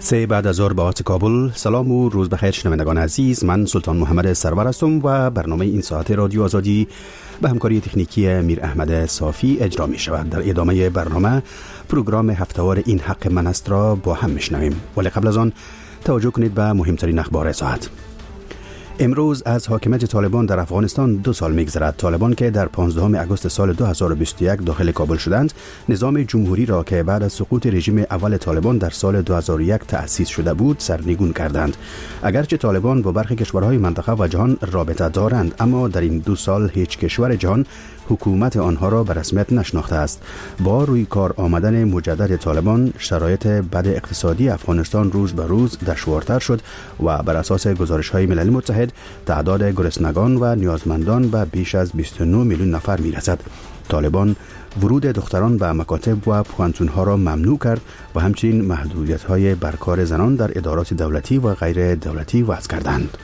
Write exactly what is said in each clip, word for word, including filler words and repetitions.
سه بعد از ظهر به وقت کابل. سلام و روز بخیر شنوندگان عزیز، من سلطان محمد سرور هستم و برنامه این ساعت رادیو آزادی به همکاری تکنیکی میر احمد صافی اجرا می شود. در ادامه برنامه پروگرام هفته‌وار این حق من است را با هم میشنویم، ولی قبل از آن توجه کنید به مهمترین اخبار ساعت. امروز از حاکمیت طالبان در افغانستان دو سال می‌گذرد. طالبان که در پانزدهم اگست سال دو هزار و بیست و یک داخل کابل شدند، نظام جمهوری را که بعد از سقوط رژیم اول طالبان در سال دو هزار و یک تأسیس شده بود سرنگون کردند. اگرچه طالبان با برخی کشورهای منطقه و جهان رابطه دارند، اما در این دو سال هیچ کشور جهان حکومت آنها را به رسمیت نشناخته است. با روی کار آمدن مجدد طالبان، شرایط بد اقتصادی افغانستان روز به روز دشوارتر شد و بر اساس گزارش‌های ملل متحد تعداد گرسنگان و نیازمندان به بیش از بیست و نه میلیون نفر می‌رسد. طالبان ورود دختران به مکاتب و پوهنتون‌ها را ممنوع کرد و همچنین محدودیت‌های بر کار زنان در ادارات دولتی و غیر دولتی وضع کردند.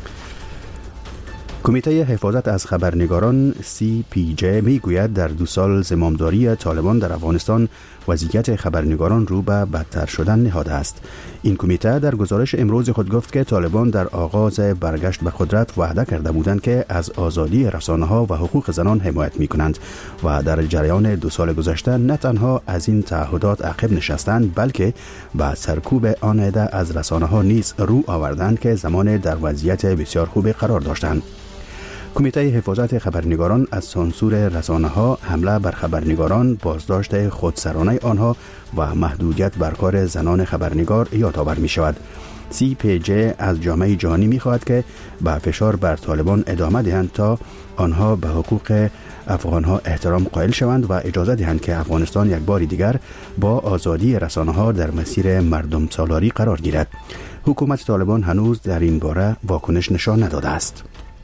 کمیته حفاظت از خبرنگاران سی پی جی می گوید در دو سال زمامداری طالبان در افغانستان وضعیت خبرنگاران رو به بدتر شدن نهاده است. این کمیته در گزارش امروز خود گفت که طالبان در آغاز برگشت به قدرت وعده کرده بودند که از آزادی رسانه‌ها و حقوق زنان حمایت می کنند و در جریان دو سال گذشته نه تنها از این تعهدات عقب نشستند، بلکه به سرکوب آن عده از رسانه‌ها نیز رو آوردند که زمان در وضعیت بسیار خوب قرار داشتند. کمیته حفاظت خبرنگاران از سانسور رسانه‌ها، حمله بر خبرنگاران، بازداشت خودسرانه آنها و محدودیت بر کار زنان خبرنگار یادآور می شود. سی پی جی از جامعه جهانی می خواهد که با فشار بر طالبان ادامه دهند تا آنها به حقوق افغانها احترام قائل شوند و اجازه دهند که افغانستان یک بار دیگر با آزادی رسانه‌ها در مسیر مردم سالاری قرار گیرد. حکومت طالبان هنوز در این باره واکنش نشان نداده است.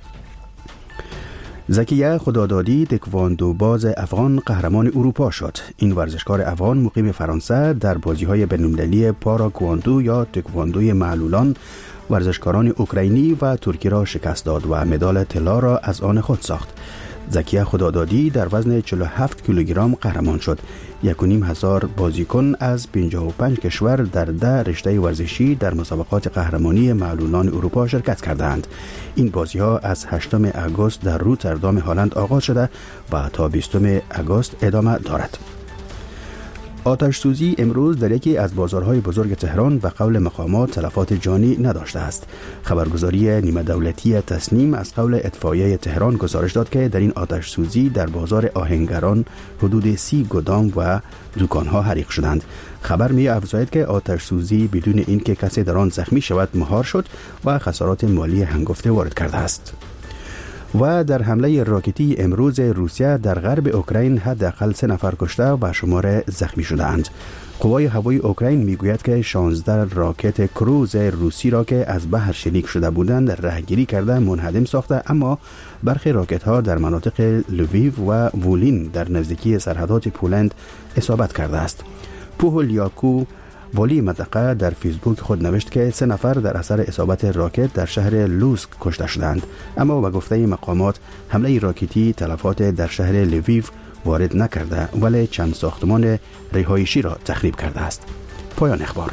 زکیه خدادادی تکواندو باز افغان قهرمان اروپا شد. این ورزشکار افغان مقیم فرانسه در بازی‌های بین‌المللی پاراکواندو یا تکواندوی معلولان ورزشکاران اوکراینی و ترکی را شکست داد و مدال طلا را از آن خود ساخت. زکیه خدادادی در وزن چهل و هفت کیلوگرم قهرمان شد. یک و نیم هزار بازیکن از پنجاه و پنج کشور در ده رشته ورزشی در مسابقات قهرمانی معلولان اروپا شرکت کردند. این بازی‌ها از هشتم اگست در روتردام هلند آغاز شده و تا بیستم اگست ادامه دارد. آتش سوزی امروز در یکی از بازارهای بزرگ تهران به قول مقامات تلفات جانی نداشته است. خبرگزاری نیمه دولتی تسنیم از قول اطفائیه تهران گزارش داد که در این آتش سوزی در بازار آهنگران حدود سی گودام و دکان‌ها حریق شدند. خبر می افزاید که آتش سوزی بدون اینکه کسی در آن زخمی شود مهار شد و خسارات مالی هنگفته وارد کرده است. و در حمله راکتی امروز روسیه در غرب اوکراین حداقل سه نفر کشته و شمار زخمی شده اند. قوای هوایی اوکراین میگوید که شانزده راکت کروز روسی را که از بحر شلیک شده بودند رهگیری کرده منهدم ساخته، اما برخی راکت ها در مناطق لویو و وولین در نزدیکی سرحدات پولند اصابت کرده است. پوهلیاکو ولی منطقه در فیسبوک خود نوشت که سه نفر در اثر اصابت راکت در شهر لوسک کشته شدند، اما به گفته مقامات حمله راکتی تلفات در شهر لویو وارد نکرده ولی چند ساختمان رهایشی را تخریب کرده است. پایان اخبار.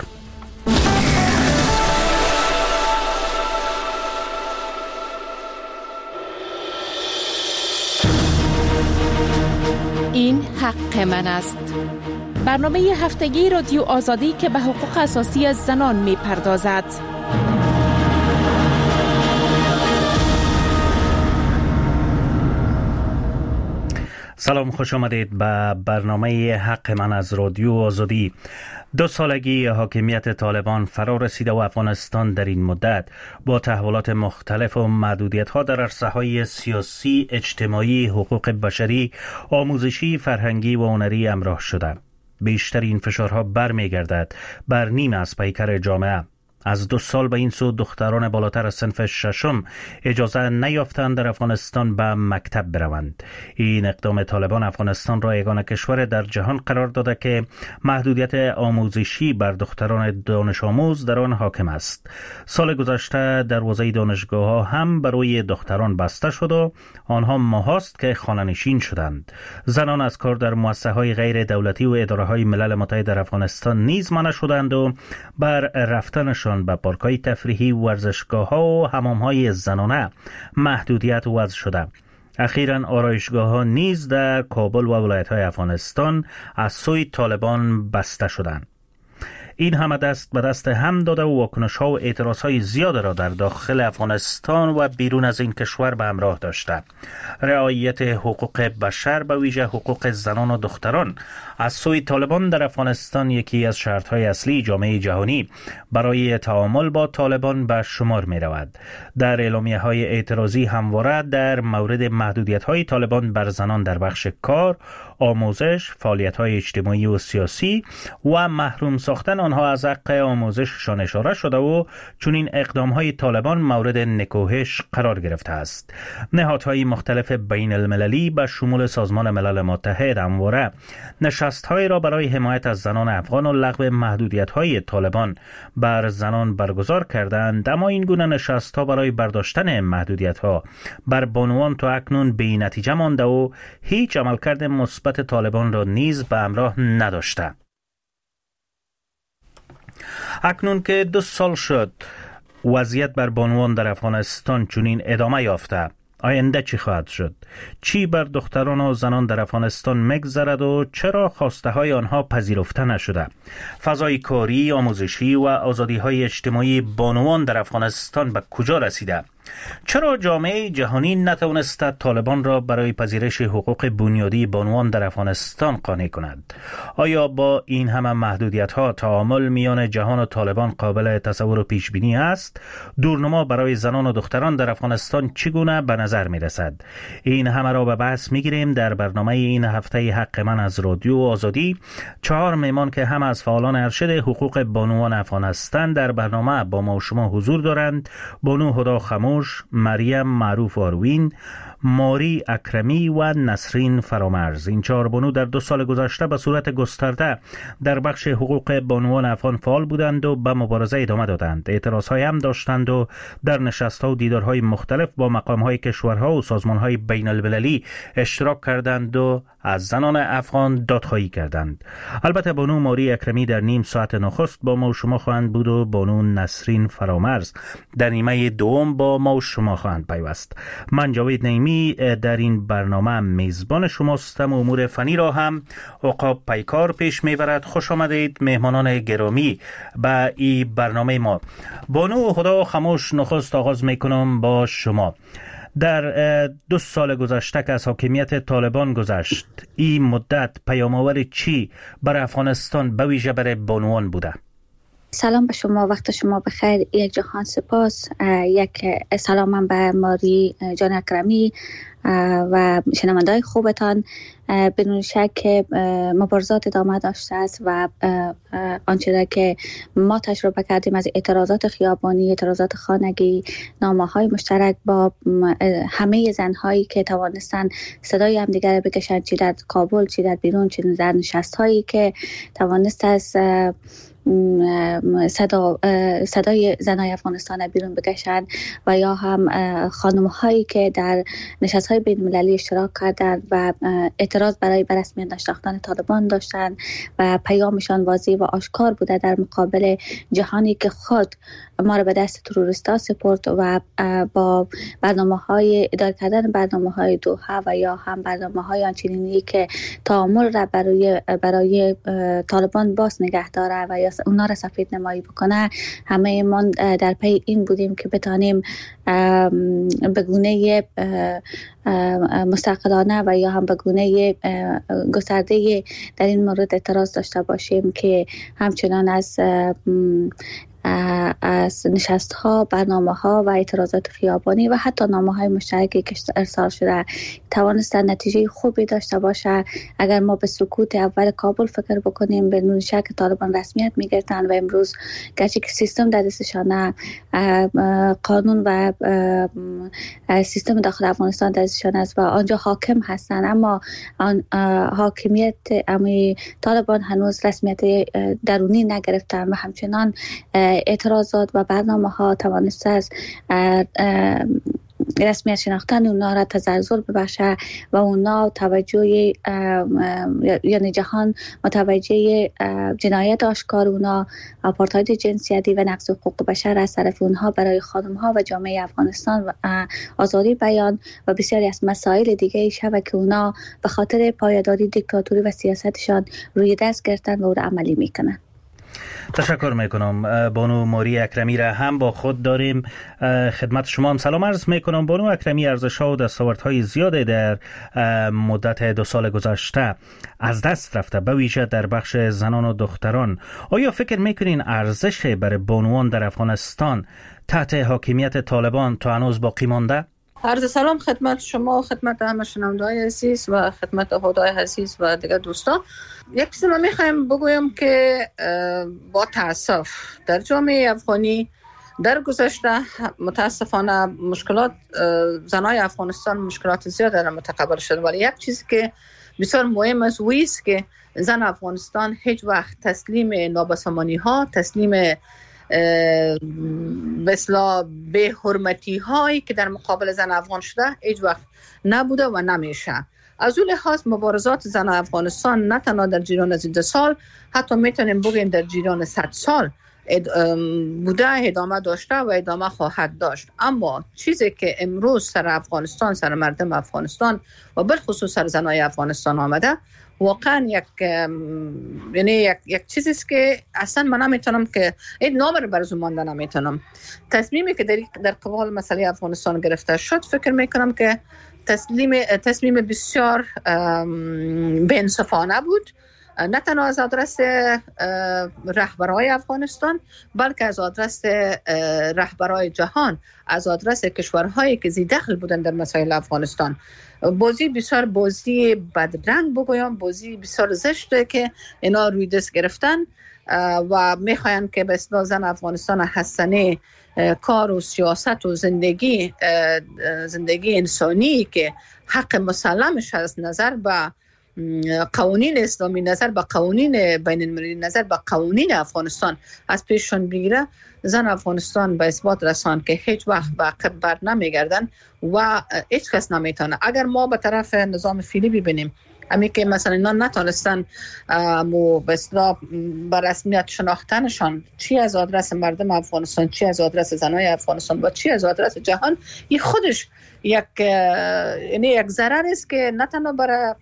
این حق من است. برنامه هفتگی رادیو آزادی که به حقوق اساسی زنان می پردازد. سلام، خوش آمدید به برنامه حق من از رادیو آزادی. دو سالگی حاکمیت طالبان فرا رسیده و افغانستان در این مدت با تحولات مختلف و محدودیت‌ها در عرصه‌های سیاسی، اجتماعی، حقوق بشری، آموزشی، فرهنگی و هنری همراه شده. بیشتر این فشارها برمیگردد بر نیمه از پیکر جامعه. از دو سال به این سو دختران بالاتر از صنف ششم اجازه نیافتند در افغانستان به مکتب بروند. این اقدام طالبان افغانستان را یگانه کشور در جهان قرار داده که محدودیت آموزشی بر دختران دانش آموز در آن حاکم است. سال گذشته دروازه دانشگاه ها هم برای دختران بسته شد و آنها ماهاست که خانه‌نشین شدند. زنان از کار در مؤسسه های غیر دولتی و اداره های ملل متحد در افغانستان نیز منع شدند و بر رفتنشان به پارک‌های تفریحی، ورزشگاه‌ها و حمام‌های زنانه محدودیت وضع شده. اخیراً آرایشگاه‌ها نیز در کابل و ولایت‌های افغانستان از سوی طالبان بسته شدند. این همه دست به دست هم داده و واکنش‌ها و اعتراض‌های زیاد را در داخل افغانستان و بیرون از این کشور به همراه داشته. رعایت حقوق بشر به ویژه حقوق زنان و دختران از سوی طالبان در افغانستان یکی از شرط‌های اصلی جامعه جهانی برای تعامل با طالبان به شمار می‌رود. در اعلامیه‌های اعتراضی همواره در مورد محدودیت‌های طالبان بر زنان در بخش کار، آموزش، فعالیت‌های اجتماعی و سیاسی و محروم ساختن آنها از حق آموزششان اشاره شده و چون این اقدام‌های طالبان مورد نکوهش قرار گرفته است. نهادهای مختلف بین المللی به شمول سازمان ملل متحد همواره نشست‌های را برای حمایت از زنان افغان و لغو محدودیت‌های طالبان بر زنان برگزار کردند، اما این گونه نشست‌ها برای برداشتن محدودیت‌ها بر بانوان تا اکنون بی نتیجه مانده و هیچ عملکرد مثبت طالبان را نیز به همراه نداشته. اکنون که دو سال شد وضعیت بر بانوان در افغانستان چنین ادامه یافته، آینده چی خواهد شد؟ چی بر دختران و زنان در افغانستان مگذرد و چرا خواسته های آنها پذیرفته نشده؟ فضای کاری، آموزشی و آزادی های اجتماعی بانوان در افغانستان به کجا رسیده؟ چرا جامعه جهانی نتوانسته طالبان را برای پذیرش حقوق بنیادی بانوان در افغانستان قانع کند؟ آیا با این همه محدودیت ها تعامل میان جهان و طالبان قابل تصور و پیش بینی است؟ دورنما برای زنان و دختران در افغانستان چگونه به نظر می رسد؟ این همه را به بحث می گیریم در برنامه این هفته حق من از رادیو آزادی. چهار مهمان که هم از فعالان ارشد حقوق بانوان افغان هستند در برنامه با ما و شما حضور دارند. بانو هدا خموش، مریم معروف آروین، ماری اکرمی و نسرین فرامرز. این چهار بانو در دو سال گذشته به صورت گسترده در بخش حقوق بانوان افغان فعال بودند و به مبارزه ادامه دادند. اعتراضهای هم داشتند و در نشست‌ها و دیدارهای مختلف با مقام‌های کشورها و سازمان‌های بین المللی اشتراک کردند و از زنان افغان دادخواهی کردند. البته بانو ماری اکرمی در نیم ساعت نخست با ما و شما خواهند بود و بانو نسرین فرامرز در نیمه دوم با ما و شما خواهند پیوست. من جاوید نعیمی در این برنامه میزبان شماستم و امور فنی را هم عقاب پیکار پیش میبرد. خوش آمدید مهمانان گرامی به این برنامه ما. بانو هدا خموش، نخست آغاز میکنم با شما. در دو سال گذشته که از حاکمیت طالبان گذشت، این مدت پیام‌آور چی برای افغانستان به ویژه برای بانوان بوده؟ سلام به شما، وقت شما بخیر. یک جهان سپاس. یک سلام به ماری جان اکرمی و شنونده‌های خوبتان. بدون شک مبارزات ادامه داشته است و آنچه که ما تجربه کردیم از اعتراضات خیابانی، اعتراضات خانگی، نامه‌های مشترک با همه زن‌هایی که توانستن صدای همدیگر را بکشند، چی در کابل چی در بیرون، چی در نشست‌هایی که توانست از صدا صدای زنای افغانستان بیرون بکشند و یا هم خانم هایی که در نشست های بین المللی اشتراک کردند و اعتراض برای به رسمیت نشناختن طالبان داشتند و پیامشان واضح و آشکار بوده در مقابل جهانی که خود ما را به دست تروریستا سپرد و با برنامه های اداره کردن برنامه های دوحه و یا هم برنامه های آنچنینی که تعامل را برای برای طالبان باز نگه داره و یا اونا را سفید نمایی بکنه، همه ما در پی این بودیم که بتانیم به گونه مستقلانه و یا هم به گونه گسترده در این مورد اعتراض داشته باشیم که همچنان از از نشست ها، برنامه ها و اعتراضات خیابانی و حتی نامه های مشترکی که ارسال شده توانسته نتیجه خوبی داشته باشه. اگر ما به سکوت اول کابل فکر بکنیم، بدون شک طالبان رسمیت میگرفتن و امروز گرچه که سیستم در دستشانه، قانون و سیستم داخل افغانستان در دستشان است و آنجا حاکم هستند، اما آن حاکمیت امی طالبان هنوز رسمیت درونی نگرفتن و همچنان اعتراضات و برنامه ها توانسته است رسمیت شناختن اونا را تزلزل ببخشه و اونا توجه یعنی جهان متوجه جنایت آشکار اونا، آپارتاید جنسیتی و نقض حقوق بشر از طرف اونها برای خانم ها و جامعه افغانستان و آزادی بیان و بسیاری از مسائل دیگه شبه که اونا به خاطر پایداری دیکتاتوری و سیاستشان روی دست گرفتن و او را عملی میکنن. تشکر میکنم. بانو ماری اکرمی را هم با خود داریم. خدمت شما هم سلام عرض میکنم. بانو اکرمی، ارزش‌ها و دستاوردهای زیاده در مدت دو سال گذشته از دست رفته، به ویژه در بخش زنان و دختران. آیا فکر میکنین ارزش برای بانوان در افغانستان تحت حاکمیت طالبان تا هنوز باقی مانده؟ عرض سلام خدمت شما، خدمت همه شنونده‌های عزیز و خدمت احادای عزیز و دیگر دوستان. یک چیز ما میخوایم بگویم که با تاسف در جامعه افغانی در گذشته متاسفانه مشکلات زنای افغانستان مشکلات زیاد را متقبل شد، ولی یک چیزی که بسیار مهم است وی است که زن افغانستان هیچ وقت تسلیم نابسامانی ها، تسلیم به اصطلاح به حرمتی هایی که در مقابل زن افغان شده هیچ وقت نبوده و نمیشه. از اون لحاظ مبارزات زن افغانستان نه تنها در جریان از این سال، حتی میتونیم بگیم در جریان صد سال بوده، ادامه داشته و ادامه خواهد داشت. اما چیزی که امروز سر افغانستان، سر مردم افغانستان و بالخصوص سر زنای افغانستان آمده، واقعا یک یعنی یک یک چیزی است که اصلا من نمیتونم که این نام رو برزو مانده نمیتونم. تصمیمی که در در قبال مسئله افغانستان گرفته شد، فکر میکنم که تصمیم تصمیم بسیار بی‌انصافانه بود، نه تنها از آدرس رهبرای افغانستان بلکه از آدرس رهبرای جهان، از آدرس کشورهایی که زی دخل بودن در مسائل افغانستان. بازی بسیار بازی بدرنگ بگویم، بازی بسیار زشته که اینا روی دست گرفتن و میخواین که به اصطلاح زن افغانستان حسنه کار و سیاست و زندگی زندگی انسانی که حق مسلمش از نظر به قوانین اسلامی، نظر به قوانین بین المللی، نظر به قوانین افغانستان از پیششون بگیره. زن افغانستان به اثبات رسان که هیچ وقت به عقب بر نمیگردن و هیچ کس نمیتونه. اگر ما به طرف نظام فعلی ببینیم، امی که مثلا اینا نتونستن مو به اصطلاح به رسمیت شناختنشان، چی از آدرس مردم افغانستان، چی از آدرس زنای افغانستان و چی از آدرس جهان، این خودش یک یعنی یک ضرر است که نه تنها برای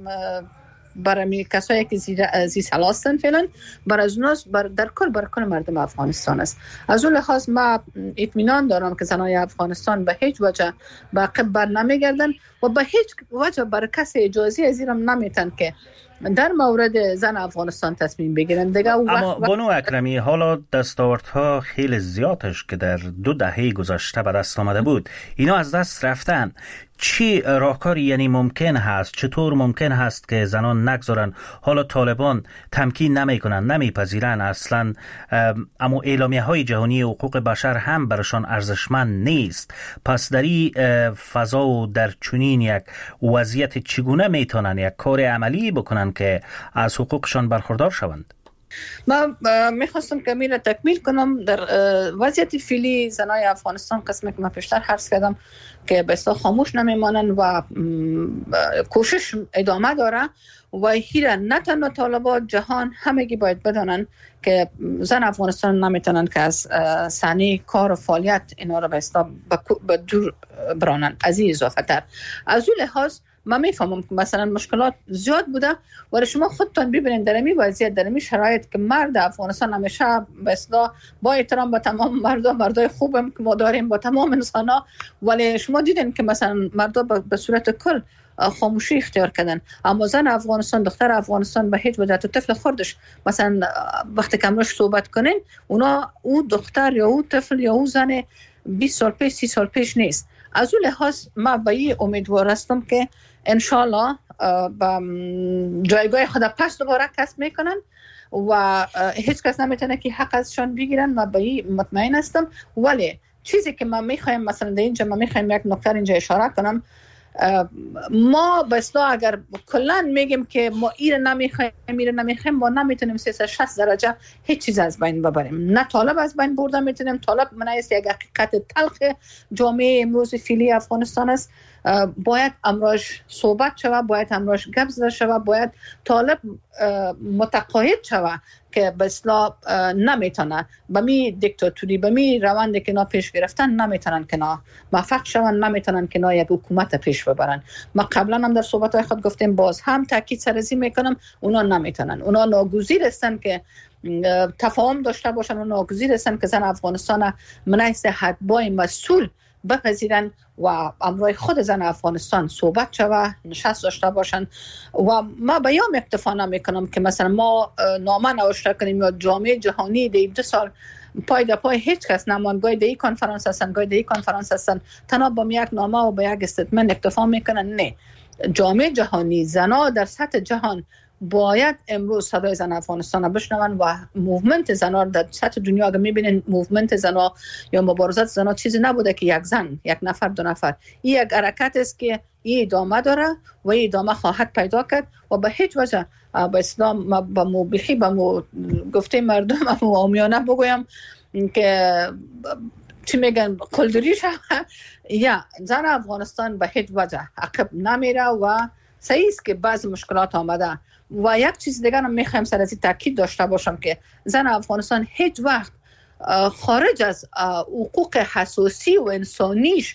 برای کسایی که زی سلاستن فعلا، برای از اوناست بر در کل برای کل مردم افغانستان است. از اون لحاظ ما اطمینان دارم که زنای افغانستان به هیچ وجه به عقب بر نمیگردن و به هیچ وجه برای کسی اجازه از اینم نمیتن که در مورد زن افغانستان تصمیم بگیرن دیگه. اما بانو اکرمی، حالا دستاوردها خیلی زیادش که در دو دهه گذشته به دست آمده بود، اینا از دست رفتن. چی راهکاری یعنی ممکن هست، چطور ممکن هست که زنان نگذارن؟ حالا طالبان تمکین نمیکنن، نمیپذیرن اصلا، اما اعلامیه های جهانی حقوق بشر هم برشان ارزشمند نیست. پس در این فضا و در چنین یک وضعیت چگونه میتونن یک کار عملی بکنن که از حقوقشان برخوردار شوند؟ ما میخواستم که میره تکمیل کنم. در وضعیت فعلی زنای افغانستان، قسمی که من پیشتر عرض کردم که به اصطلاح خاموش نمیمانن و کوشش ادامه داره و هیره نه تنها طالبان، جهان همگی باید بدانن که زن افغانستان نمیتونن که از صحنه کار و فعالیت اینا رو به اصطلاح به دور برانن. از این اضافه تر از اون لحاظ من میفهمم که مثلا مشکلات زیاد بوده، ولی شما خودتان ببینید در این وضعیت، در این شرایط که مرد افغانستان همیشه به اصطلاح با احترام به تمام مردم، مردای خوبم که ما داریم با تمام انسانا، ولی شما دیدین که مثلا مردا به صورت کل خاموشی اختیار کردن. اما زن افغانستان، دختر افغانستان به هیچ وجه، تو طفل خودش مثلا وقتی که امروز صحبت کنین، اونا او دختر یا او طفل یا او زن بیست سال پیش سی سال پیش نیست. از اون لحاظ ما به این امیدوار هستم که انشالله با جایگاه خود پس دوباره کسب میکنن و هیچ کس نمیتونه که حق ازشان بگیرن. ما به این مطمئن هستم. ولی چیزی که ما میخوایم مثلا در اینجا ما میخوایم یک نکته اینجا اشاره کنم، ما به اصطلاح اگر کلا میگیم که ما ایره نمیخوایم ایره نمیخوایم، ما نمیتونیم سیصد و شصت درجه هیچ چیز از بین ببریم. نه طالب از بین برده میتونیم. طالب منایست یک حقیقت تلخ جامعه امروز فعلی افغانستان است. باید امروز صحبت شود، باید امروز گپ زده شود، باید طالب متقاعد شود که به اصطلاح نمیتونه به می دیکتاتوری، به می روندی که نا پیش گرفتن نمیتونن که نا موفق شون، نمیتونن که نا یک حکومت پیش ببرن. ما قبلا هم در صحبت‌های خود گفتیم، باز هم تاکید سرزی میکنم، اونا نمیتونن. اونا ناگزیر هستن که تفاهم داشته باشن، اونا ناگزیر هستن که زن افغانستان منایست حدبای مسئول بپذیرن و امروی خود زن افغانستان صحبت شوه، نشست داشته باشن. و ما بیام اکتفا نمیکنم که مثلا ما نامه نوشته کنیم یا جامعه جهانی در دو سال پای در پای هیچ کس نمان، گاهی در این کنفرانس هستن، گاهی در این کنفرانس هستن، تنها با یک نامه و با یک استیتمنت اکتفا میکنن. نه، جامعه جهانی، زنا در سطح جهان باید امروز صدای زن افغانستان بشنون و موومنت زنا در سطح دنیا اگر میبینین موومنت زنا یا مبارزات زنا چیزی نبوده که یک زن، یک نفر، دو نفر. این یک حرکت است که این ادامه داره و این ادامه خواهد پیدا کرد و به هیچ وجه به اسلام با موبیخی با مو گفته مردم و عامیانه بگویم که چی میگن قلدری شد، یا زن افغانستان به هیچ وجه عقب نمیره و صحیح است که بعض مشکلات آمده. و یک چیز دیگر هم میخوایم سر از این تاکید داشته باشم که زن افغانستان هیچ وقت خارج از حقوق حساسی و انسانیش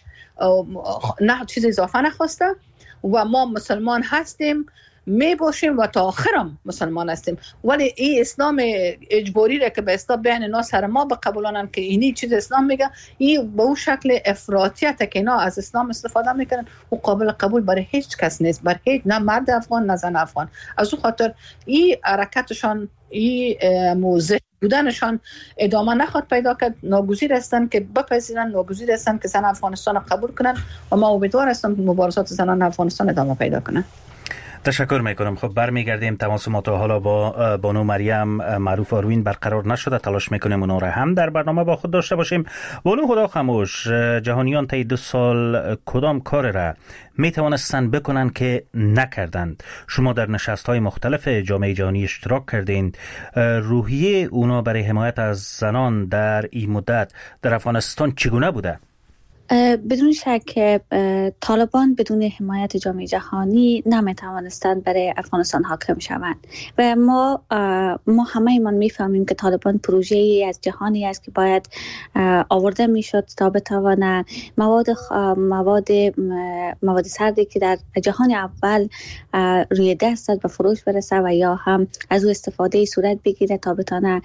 نه چیز اضافه نخواسته و ما مسلمان هستیم، می باشیم و تا آخرم مسلمان هستیم. ولی این اسلام اجباری را که به اصطلاح بین اینا سر ما بقبولانن که اینی چیز اسلام میگه، این به اون شکل افراطیت که اینا از اسلام استفاده میکنن و قابل قبول برای هیچ کس نیست، برای هیچ نه مرد افغان نه زن افغان. از اون خاطر این حرکتشان، این موضع بودنشان ادامه نخواد پیدا کرد. ناگزیر هستن که بپذیرن، ناگزیر هستن که زن افغانستان قبول کنن و ما امیدوار هستم که مبارزات زنان افغانستان ادامه پیدا کنن. تشکر میکنم. خب برمیگردیم. تماس ما تا حالا با بانو مریم معروف آروین برقرار نشده. تلاش میکنیم اونا را هم در برنامه با خود داشته باشیم. بانو خدا خاموش، جهانیان طی دو سال کدام کار را میتوانستند بکنن که نکردند؟ شما در نشست های مختلف جامعه جهانی اشتراک کردین. روحیه اونا برای حمایت از زنان در این مدت در افغانستان چگونه بوده؟ بدون شک طالبان بدون حمایت جامعه جهانی نمیتوانستند برای افغانستان حاکم شوند و ما ما همه ایمان میفهمیم که طالبان پروژه‌ای از جهانی است که باید آورده میشد تا بتوانه مواد مواد مواد سردی که در جهان اول روی دست است به فروش برسه و یا هم از او استفاده صورت بگیره تا بتونه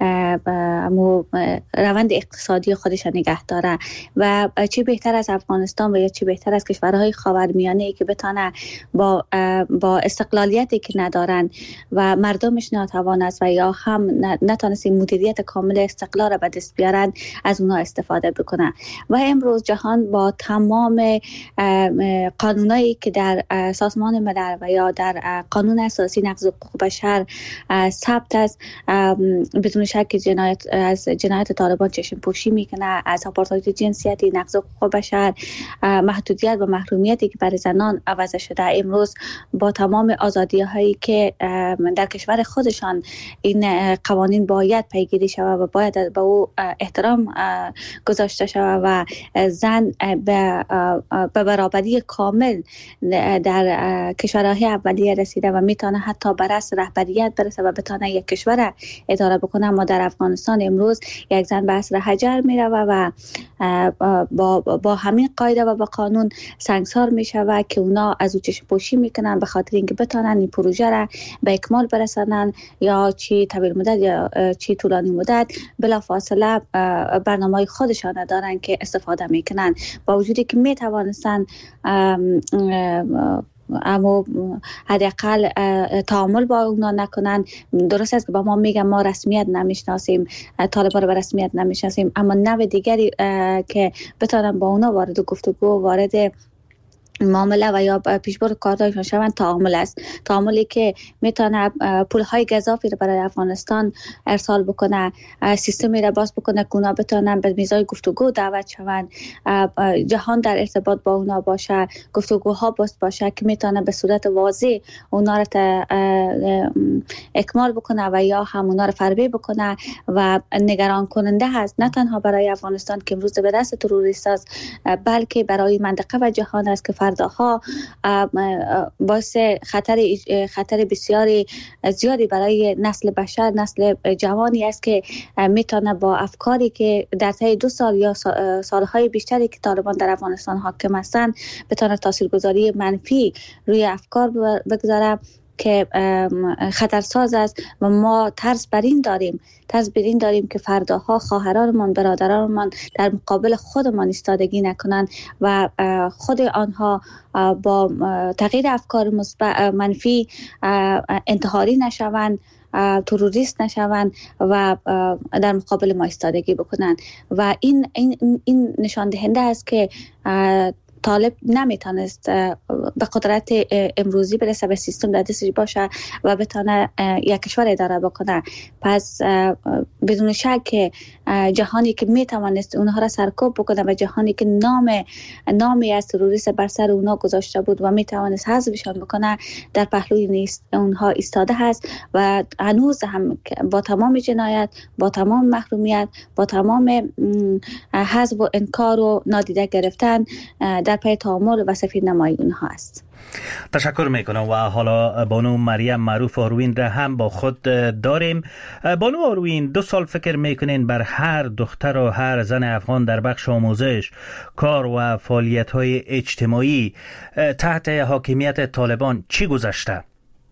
روند اقتصادی خودش نگه داره. و چی بهتر از افغانستان و یا چی بهتر از کشورهای خاورمیانه ای که بتونه با با استقلالیتی که ندارن و مردمش ناتوان است و یا هم نتونست مدیریت کامل استقلال را به دست بیارن از اونها استفاده بکنه. و امروز جهان با تمام قانونایی که در سازمان ملل و یا در قانون اساسی نقض حقوق بشر ثبت است، بدون شک جنایت از جنایت طالبان چشم پوشی میکنه، از آپارتاید جنسیتی، نقض حقوق بشر، محدودیت و محرومیتی که برای زنان عوض شده. امروز با تمام آزادی هایی که در کشور خودشان این قوانین باید پیگیری شود و باید به او احترام گذاشته شود و زن به برابری کامل در کشورهای اولیه رسیده و میتونه حتی بر اصل رهبریت برسه و بتونه یک کشور اداره بکنه. ما در افغانستان امروز یک زن به اصل حجر میره و با با با همین قاعده و با قانون سنگسار می شود که اونا از او چشم پوشی میکنن به خاطر اینکه بتانن این پروژه را به اکمال برسانن، یا چی طویل مدت یا چی طولانی مدت، بلا فاصله برنامه خودشان دارن که استفاده میکنن، با وجودی که می توانستن اما حداقل تعامل با اونا نکنن. درست است که با ما میگن ما رسمیت نمیشناسیم، طالبان رو به رسمیت نمیشناسیم، اما نوع دیگری که بتونن با اونا وارد گفتگو وارد معامله و یا پیشبرد کارهایشان شوند تعامل است. تعاملی که میتونه پولهای گزافی رو برای افغانستان ارسال بکنه، سیستمی را باز بکنه که اونا بتونن به میزای گفتگو دعوت شوند، جهان در ارتباط با اونا باشه، گفتگوها باز باشه که میتونه به صورت واضح اونا را اکمال بکنه و یا هم اونا را فربه بکنه و نگران کننده هست، نه تنها برای افغانستان که امروز به دست تروریست است، بلکه برای منطقه و جهان است که فرداها باعث خطر خطر بسیاری زیادی برای نسل بشر، نسل جوانی است که میتونه با افکاری که در طی دو سال یا سالهای بیشتری که طالبان در افغانستان حاکم هستند بتونه تاثیرگذاری منفی روی افکار بگذاره که خطرساز است و ما ترس بر این داریم ترس بر این داریم که فرداها خواهرانمان، برادرانمان در مقابل خودمان ایستادگی نکنند و خود آنها با تغییر افکار منفی انتحاری نشوند، تروریست نشوند و در مقابل ما ایستادگی بکنند. و این این این نشان دهنده است که طالب نمیتونست به قدرت امروزی برسه، به سیستم در دستش باشه و بتونه یک کشور اداره بکنه. پس بدون شک جهانی که میتوانست اونها را سرکوب بکنه و جهانی که نام نامی از تروریست بر سر اونها گذاشته بود و میتوانست حذفشان بکنه در پهلوی نیست اونها ایستاده هست و هنوز هم با تمام جنایت، با تمام محرومیت، با تمام حذف و انکار و نادیده گرفتن در پی تعامل و سفید نمایی اونها است. تشکر میکنم. و حالا بانو مریم معروف آروین را هم با خود داریم. بانو آروین، دو سال فکر میکنین بر هر دختر و هر زن افغان در بخش آموزش، کار و فعالیت های اجتماعی تحت حاکمیت طالبان چی گذشته؟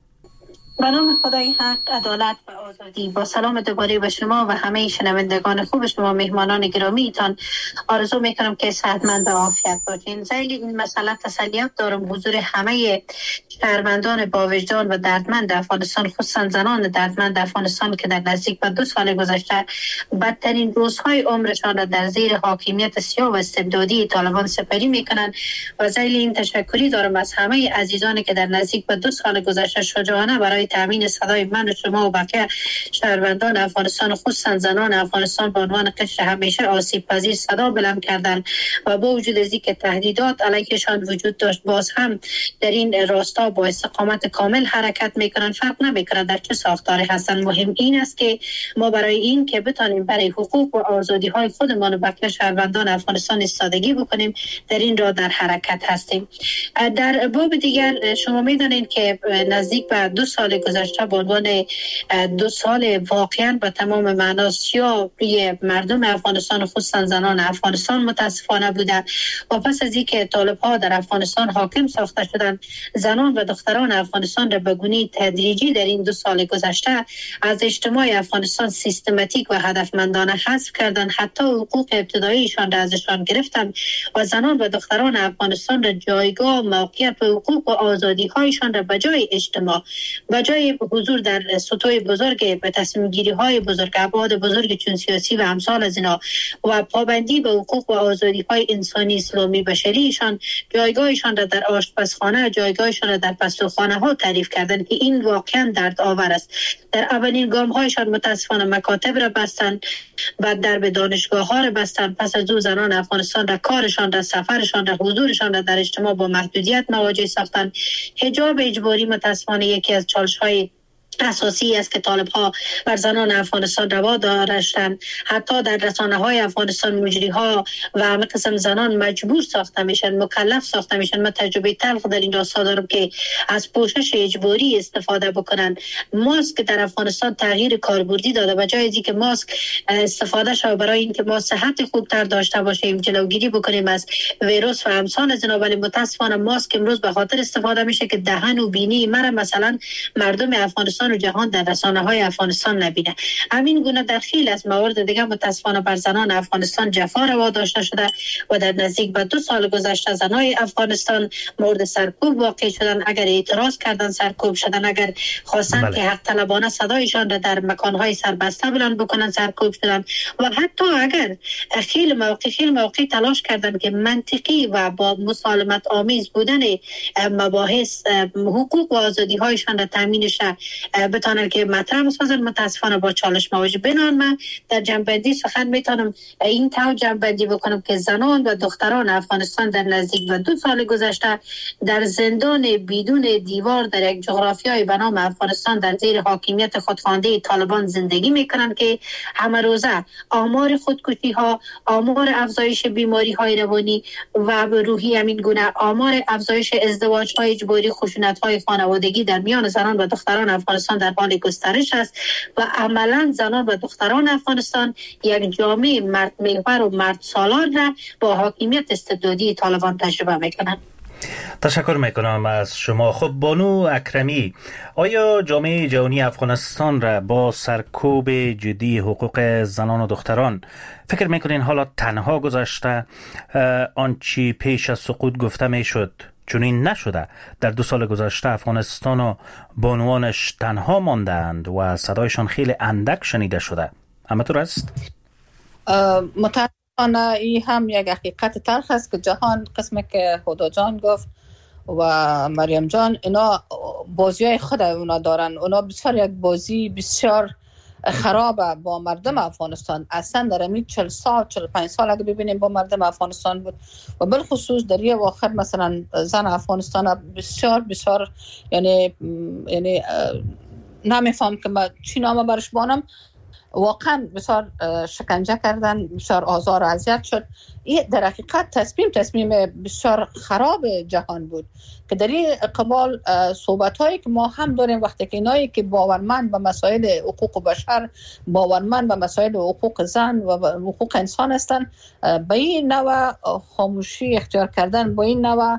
به نام خدای حق، عدالت و آزادی. با سلام دوباره به شما و همه شنوندگان خوب شما، مهمانان گرامیتان، آرزو میکنم که صحتمند و عافیت باشین. ذیل این مسئله تسلیت دارم حضور همه شهروندان با وجدان و دردمند افغانستان، خصوصا زنان دردمند افغانستان که در نزدیک به دو سال گذشته بدترین روزهای عمرشان را در زیر حاکمیت سیاه و استبدادی طالبان سپری میکنند. و ذیل این تشکری دارم از همه عزیزانی که در نزدیک به دو سال گذشته شجاعانه برای تامین صدای من و شما و بقیه شهروندان افغانستان، خصوصا زنان افغانستان، به عنوان قشر همیشه آسیب پذیر صدا بلند کردند و با وجود از اینکه تهدیدات علیهشان وجود داشت، باز هم در این راستا با استقامت کامل حرکت میکنند. فرق نمیکنه در چه ساختاری هستند. مهم این است که ما برای این که بتانیم برای حقوق و آزادی های خودمان و بقیه شهروندان افغانستان ایستادگی بکنیم، در این راه در حرکت هستیم. در باب دیگر شما میدانید که نزدیک به دو سال گذشته به عنوان دو سال واقعا به تمام معنا سیاه روی مردم افغانستان، خصوصا زنان افغانستان متاسفانه بوده. و پس از اینکه طالب‌ها در افغانستان حاکم ساخته شدند، زنان و دختران افغانستان را به گونه تدریجی در این دو سال گذشته از اجتماع افغانستان سیستماتیک و هدفمندانه حذف کردند، حتی حقوق ابتداییشان را ازشان گرفتند و زنان و دختران افغانستان را جایگاه، موقعیت و حقوق و آزادی‌هایشان را به جای اجتماع، به جای حضور در سطوح بزرگ به تصمیم گیری های بزرگ، ابعاد بزرگ چون سیاسی و امثال از اینا و پابندی به حقوق و آزادی های انسانی، اسلامی، بشریشان، جایگاهشان را در آشپزخانه، جایگاهشان را در پستوخانه ها تعریف کردند که این واقعا درد آور است. در اولین گام هایشان متاسفانه مکاتب را بستند و درب دانشگاه ها را بستند. پس از او زنان افغانستان را کارشان را، سفرشان را، حضورشان را در اجتماع با محدودیت مواجه ساختند. حجاب اجباری متاسفانه یکی از چالش های اساسی است که طالب ها بر زنان افغانستان روا داشتند. حتی در رسانه های افغانستان مجری ها و همه قسم زنان مجبور ساخته میشن، مکلف ساخته میشن. من تجربه تلخ در این راستا دارم که از پوشش اجباری استفاده بکنن. ماسک در افغانستان تغییر کاربردی داده و جای اینکه ماسک استفاده شود برای اینکه ما صحت خوبتر داشته باشیم، جلوگیری بکنیم از ویروس و امثال از اینا، ولی متاسفانه ماسک امروز به خاطر استفاده میشه که دهن و بینی مرا مثلا مردم افغانستان و جهان در رسانه های افغانستان نبینه. همین گونه در خیلی از موارد دیگه متاسفانه بر زنان افغانستان جفا روا داشته شده و در نزدیک به دو سال گذشته زنای افغانستان مورد سرکوب واقع شدن. اگر اعتراض کردن سرکوب شدن، اگر خواستن بله. که حق طلبانه صدایشان را در مکانهای سربسته بلند بکنن سرکوب شدن. و حتی اگر خیلی موقع خیلی موقع تلاش کردن که منطقی و با مسالمت آمیز بودن مباحث حقوق و آزادی هایشان را تامین شه بتانن که مطرح بسازن، متاسفانه با چالش مواجه بنان. من در جنبندی سخن میتونم این طور جنبندی بکنم که زنان و دختران افغانستان در نزدیک و دو سال گذشته در زندان بدون دیوار در یک جغرافیای به نام افغانستان در زیر حاکمیت خودخوانده طالبان زندگی میکنن که همه روزه آمار خودکشی ها، آمار افزایش بیماری های روانی و روحی، همین گونه آمار افزایش ازدواج های اجباری، خشونت های خانوادگی در میان زنان و دختران افغانستان در حال گسترش است و عملا زنان و دختران افغانستان یک جامعه مرد محور و مرد سالار را با حاکمیت استبدادی طالبان تجربه میکنند. تشکر میکنم از شما. خب بانو اکرمی، آیا جامعه جهانی افغانستان را با سرکوب جدی حقوق زنان و دختران فکر میکنین حالا تنها گذاشته؟ آنچه پیش از سقوط گفته میشد چون این نشده؟ در دو سال گذشته افغانستان و بانوانش تنها ماندند و صدایشان خیلی اندک شنیده شده. همه طور است؟ متاسفانه این هم یک حقیقت تلخ است که جهان، قسمی که هدا جان گفت و مریم جان، اینا بازی های خود اونا دارن. اونا بسیار یک بازی بسیار خرابه با مردم افغانستان. اصلا در همین چهل سال چهل و پنج سال اگه ببینیم با مردم افغانستان بود و بالخصوص در یه واخر مثلا زن افغانستان بسیار بسیار یعنی یعنی نمیفهم که من چی نامه برش بانم، واقعا بسیار شکنجه کردن، بسیار آزار و اذیت شد. این در حقیقت تصمیم تصمیم بسیار خراب جهان بود که در این قبال صحبت هایی که ما هم داریم وقتی که اینایی که باورمند به مسائل حقوق بشر، باورمند به مسائل حقوق زن و حقوق انسان هستن، به این نوع خاموشی اختیار کردن، با این نوع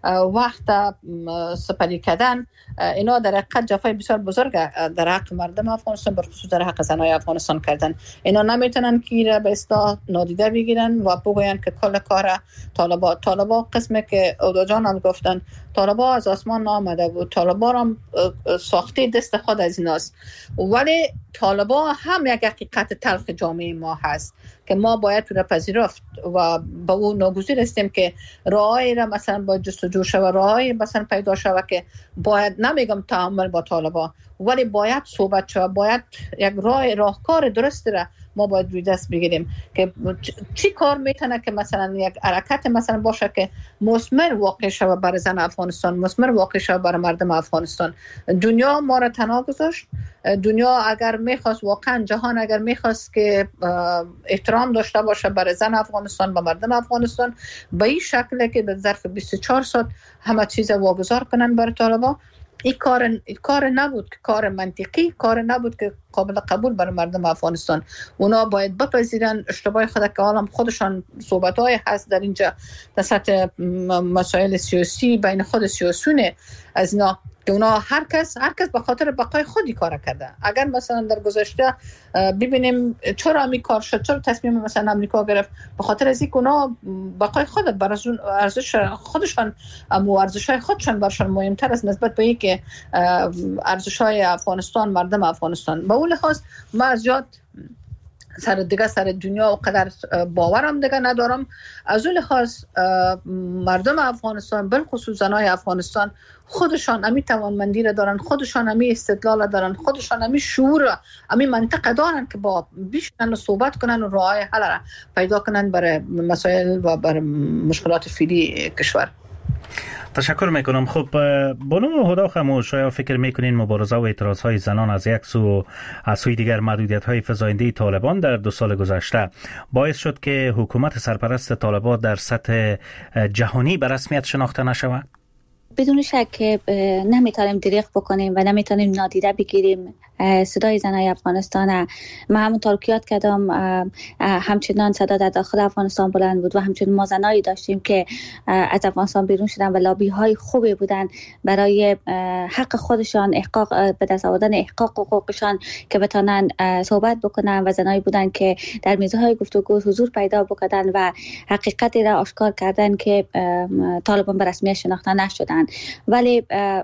وقت سپری کردن، اینا در حقیقت جفای بسیار بزرگ در حق مردم افغانستان، بخصوص در حق زنای افغانستان کردن. اینا نمیتونن که را به اصطلاح نادیده بگیرن و بگوین که کل کار طالبا طالبا قسمی که اودا جان هم گفتن، طالبا از آسمان نامده بود، طالبا هم ساخته دست خود از ایناست. ولی طالبا هم یک حقیقت تلخ جامعه ما هست که ما باید را پذیرفت و با اون ناگزیر هستیم که راهی را مثلا با جستجو شود، راهی مثلا پیدا شود که باید، نمیگم تعامل با طالبا، ولی باید صحبت شود، باید یک راه راهکار درست را ما باید روی دست بگیریم که چی کار میتونه که مثلا یک حرکت مثلا باشه که مثمر واقع شود برای زن افغانستان، مثمر واقع شود برای مردم افغانستان. دنیا ما را تنها گذاشت. دنیا اگر میخواست، واقعا جهان اگر میخواست که احترام داشته باشه برای زن افغانستان و مردم افغانستان، به این شکل که در ظرف بیست و چهار ساعت همه چیز واگذار کنن برای طالبان، این کار این کار نبود که کار منطقی، کار نبود که قابل قبول برای مردم افغانستان. اونا باید بپذیرن اشتباه خود که عالم خودشان صحبت‌های هست در اینجا در سطح مسائل سیاسی بین خود سیاسیون از اینا که اونا هر کس هر کس به خاطر بقای خودی کار کرده. اگر مثلا در گذشته ببینیم چرا همین کار شد، چرا تصمیم مثلا امریکا گرفت، به خاطر از اینکه اونا بقای خود بر ارزش خودشان، اما ارزش‌های خودشان برشان مهمتر است نسبت به اینکه ارزش‌های افغانستان، مردم افغانستان. به اون لحاظ ما از یاد سر دیگه سر دنیا و قدر باورم دیگه ندارم. از اون لحاظ مردم افغانستان، بالخصوص زنای افغانستان، خودشان امی توانمندی را دارن، خودشان امی استدلال را دارن، خودشان امی شعور، امی منطقه دارن که با بیشتر صحبت کنن و راه حل را پیدا کنن برای مسائل و برای مشکلات فعلی کشور. تشکر میکنم. خب بانو هدا خموش، آیا فکر میکنین مبارزه و اعتراض های زنان از یک سو از سوی دیگر محدودیت های فزاینده طالبان در دو سال گذشته باعث شد که حکومت سرپرست طالبان در سطح جهانی به رسمیت شناخته نشود؟ بدون شک که نمیتونیم دریغ بکنیم و نمیتونیم نادیده بگیریم صدای زنای افغانستان. من همونطور که یاد کردم همچنان صدا در داخل افغانستان بلند بود و همچنان ما زنایی داشتیم که از افغانستان بیرون شدن و لابی های خوبی بودن برای حق خودشان، احقاق به دست آوردن احقاق حقوقشان که بتونن صحبت بکنن و زنایی بودن که در میزهای گفتگو حضور پیدا بکنن و حقیقتی را آشکار کردن که طالبان به رسمیت شناخته نشدن. ولی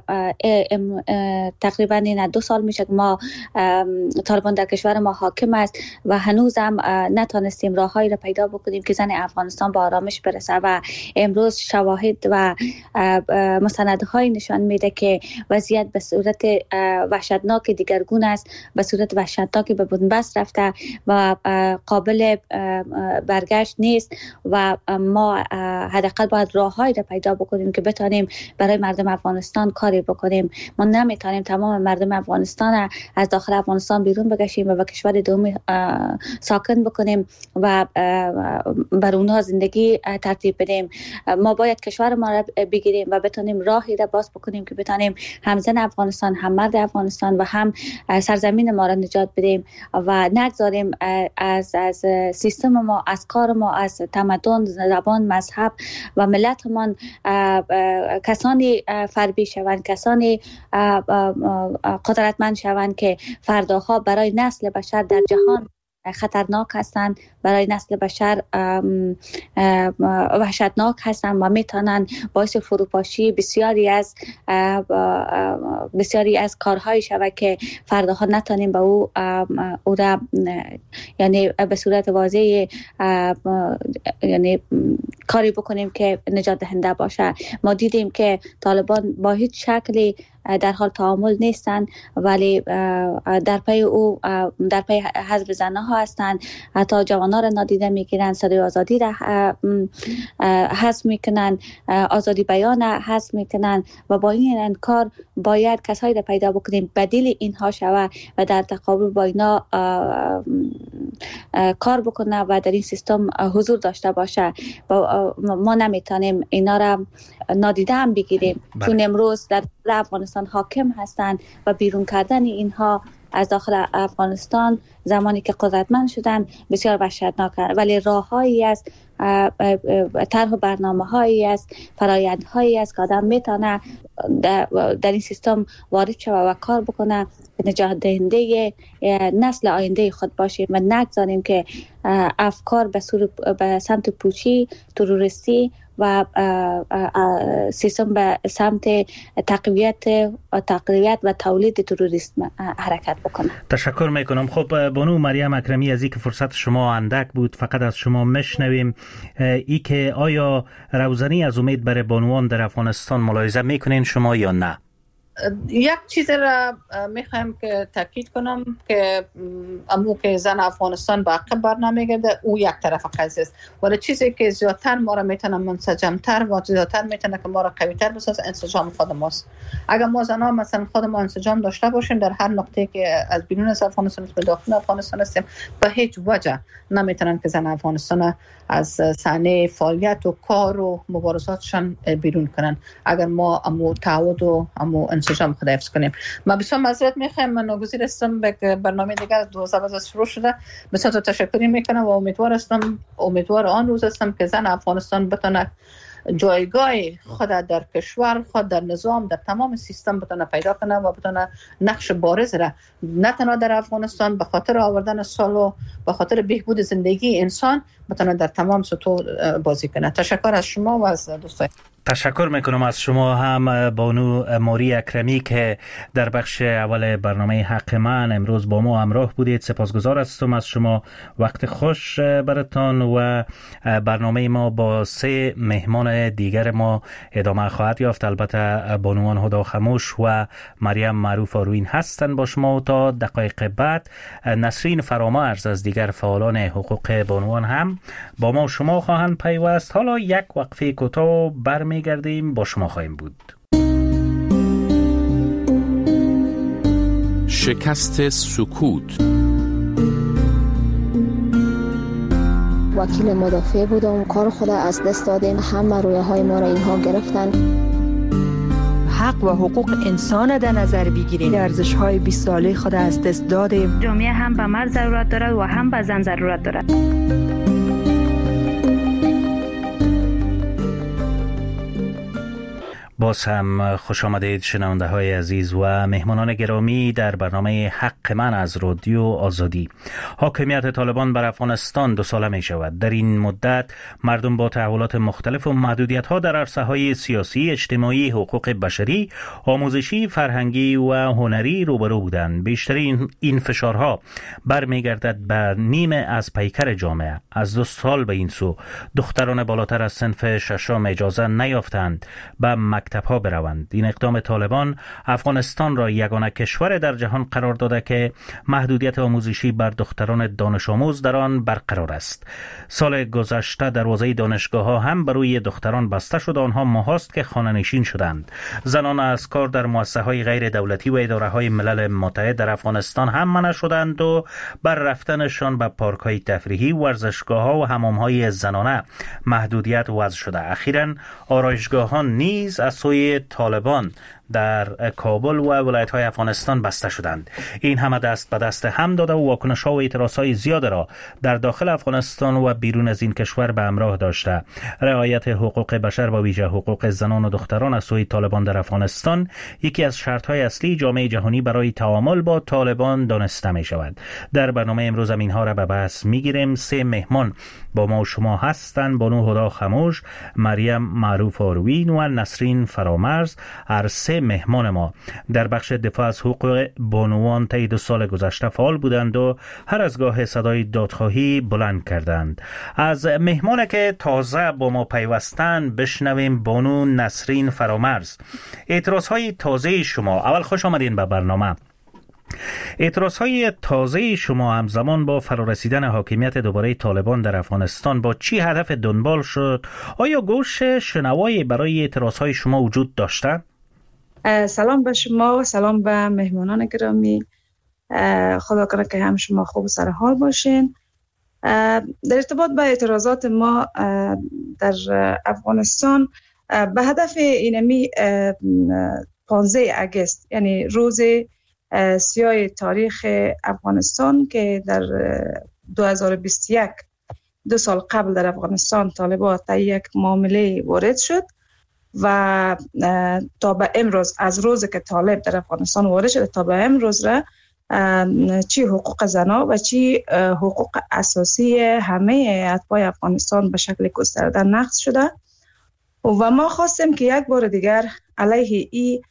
تقریبا این دو سال میشه که ما طالبان در کشور ما حاکم است و هنوزم نتونستیم راههایی را پیدا بکنیم که زن افغانستان به آرامش برسه و امروز شواهد و مستندهای نشان میده که وضعیت به صورت وحشتناک دیگرگون است، به صورت وحشتناک به بنبست رفته و قابل برگشت نیست و ما حداقل باید راههایی را پیدا بکنیم که بتونیم برای مردم افغانستان کاری بکنیم. ما نمیتونیم تمام مردم افغانستان از داخل افغانستان بیرون بکشیم و به کشور دومی ساکن بکنیم و بر اونها زندگی ترتیب بدیم. ما باید کشور ما را بگیریم و بتونیم راهی را باز بکنیم که بتونیم هم زن افغانستان، هم مرد افغانستان و هم سرزمین ما را نجات بدیم و نگذاریم از از سیستم ما، از کار ما، از تمدن، زبان، مذهب و ملتمان کسانی فربی شوند، کسانی قدرتمند شوند که فرداها برای نسل بشر در جهان خطرناک هستند، برای نسل بشر وحشتناک هستند و میتونن باعث فروپاشی بسیاری از بسیاری از کارهای شود که فرداها نتونیم به او او را یعنی به صورت واضح یعنی کاری بکنیم که نجات دهنده باشه. ما دیدیم که طالبان با هیچ شکلی در حال تعامل نیستند ولی در پی او در پی حذف زنها هستند، حتی جوانان را نادیده میگیرند، صدای آزادی را حذف میکنند، آزادی بیان حذف میکنند و با این انکار باید کسایی را پیدا بکنیم بدیل اینها شوه و در تقابل با اینا کار بکنه و در این سیستم حضور داشته باشه. ما نمیتونیم اینا را نادیده هم بگیریم بله. چون امروز در افغانستان حاکم هستند و بیرون کردن اینها از داخل افغانستان زمانی که قدرتمند شدن بسیار وحشتناک است، ولی راههایی است، طرح و برنامه‌هایی است، فرآیندهایی است که آدم میتونه در, در این سیستم وارد شود و کار بکنه که نجات دهنده نسل آینده خود باشیم و نگذاریم که افکار به, به سمت پوچی، تروریستی و سیستم به سمت تقویت و تقویت و تولید تروریسم حرکت بکنه. تشکر میکنم. خب بانو مریم اکرمی، از اینکه فرصت شما اندک بود فقط از شما مشنویم ای که آیا روزنی از امید برای بانوان در افغانستان ملاحظه میکنین شما یا نه؟ یک چیز را میخوایم که تاکید کنم که امو که زن افغانستان با عقب بر نمیگرده، او یک طرف قضیه است، ولی چیزی که زیادتر ما را میتونه منسجمتر و زیادتر میتونه که ما را قویتر بسازه انسجام خود ماست. اگر ما زنها مثلا خود ما انسجام داشته باشیم در هر نقطه که از بیرون از افغانستان به داخل افغانستان هستیم به هیچ وجه نمیتونن که زن افغانستان از صحنه فعالیت و کار و مبارزاتشان بیرون کنن اگر ما امو تعهد و امو انسجام خود حفظ کنیم. من بسیار معذرت میخوام، من ناگزیر هستم به برنامه دیگر دوازده بجه شروع شده. بسیار تشکر میکنم و امیدوار هستم امیدوار آن روز هستم که زن افغانستان بتونه جایگاه خود در کشور، خود در نظام، در تمام سیستم بتونه پیدا کنه و بتونه نقش بارز را نه تنها در افغانستان به خاطر آوردن صلح و به خاطر بهبود زندگی انسان بتونه در تمام سطوح بازی کنه. تشکر از شما و از دوستان. تشکر میکنم از شما هم بانو موری اکرمی که در بخش اول برنامه حق من امروز با ما همراه بودید. سپاسگزار هستم از شما. وقت خوش براتان و برنامه ما با سه مهمان دیگر ما ادامه خواهد یافت. البته بانوان هدا خموش و مریم معروف آروین هستند با شما و تا دقایق بعد نسرین فرامرز از دیگر فعالان حقوق بانوان هم با ما و شما خواهند پیوست. حالا یک وقفه کوتاه برمی برمیگردیم با شما خواهیم بود. شکست سکوت. وکیل مدافع بودم، کار خود از دست دادیم، همه رویه های ما را اینها گرفتن. حق و حقوق انسان در نظر بگیریم، ارزش های بیست ساله خود از دست دادیم. جامعه هم به مرد ضرورت دارد و هم به زن ضرورت دارد. باز هم خوش آمدید شنونده های عزیز و مهمانان گرامی در برنامه حق من از رادیو آزادی. حاکمیت طالبان بر افغانستان دو ساله می شود. در این مدت مردم با تحولات مختلف و محدودیت ها در عرصه های سیاسی، اجتماعی، حقوق بشری، آموزشی، فرهنگی و هنری روبرو بودند. بیشترین این فشارها برمیگردد بر نیمه از پیکر جامعه. از دو سال به این سو دختران بالاتر از صنف ششم اجازه نیافتند به مکتب ها بروند. این اقدام طالبان افغانستان را یگانه کشور در جهان قرار داده که محدودیت آموزشی بر دختران دانش آموز در آن برقرار است. سال گذشته دروازه دانشگاه ها هم بروی دختران بسته شد. آنها ماهاست که خانه نشین شدند. زنان از کار در مؤسسه های غیر دولتی و اداره های ملل متحد در افغانستان هم منع شدند و بر رفتنشان به پارک های تفریحی، ورزشگاه ها و حمام های زنانه محدودیت وضع شده. اخیراً آرایشگاهان نیز از سوی طالبان در کابل و ولایت‌های افغانستان بسته شدند. این همه دست به دست هم داده و واکنش‌ها و اعتراض‌های زیاد را در داخل افغانستان و بیرون از این کشور به همراه داشته. رعایت حقوق بشر و ویژه حقوق زنان و دختران از سوی طالبان در افغانستان یکی از شرط‌های اصلی جامعه جهانی برای تعامل با طالبان دانسته می‌شود. در برنامه امروز اینها را به بحث می‌گیریم. سه مهمان با ما و شما هستند: بانو هدا خموش، مریم معروف آروین و نسرین فرامرز. هر سه مهمان ما در بخش دفاع از حقوق بانوان طی دو سال گذشته فعال بودند و هر از گاه صدای دادخواهی بلند کردند. از مهمان که تازه با ما پیوستند بشنویم بانو نسرین فرامرز. اعتراض‌های تازه شما، اول خوش آمدین به برنامه. اعتراض‌های تازه شما همزمان با فرارسیدن حاکمیت دوباره طالبان در افغانستان با چی هدف دنبال شد؟ آیا گوش شنوایی برای اعتراض‌های شما وجود داشته؟ سلام به شما، سلام به مهمانان گرامی. خدا کنه که هم شما خوب سر حال باشین. در ارتباط با اعتراضات ما در افغانستان به هدف اینمی پانزده اگست، یعنی روز سیاه تاریخ افغانستان که در دو هزار و بیست و یک دو سال قبل در افغانستان طالبان تا یک معامله وارد شد و تا به امروز، از روز که طالب در افغانستان وارد شد تا به امروز را چی حقوق زنان و چی حقوق اساسی همه اتباع افغانستان به شکل گسترده نقض شده و ما خواستیم که یک بار دیگر علیه این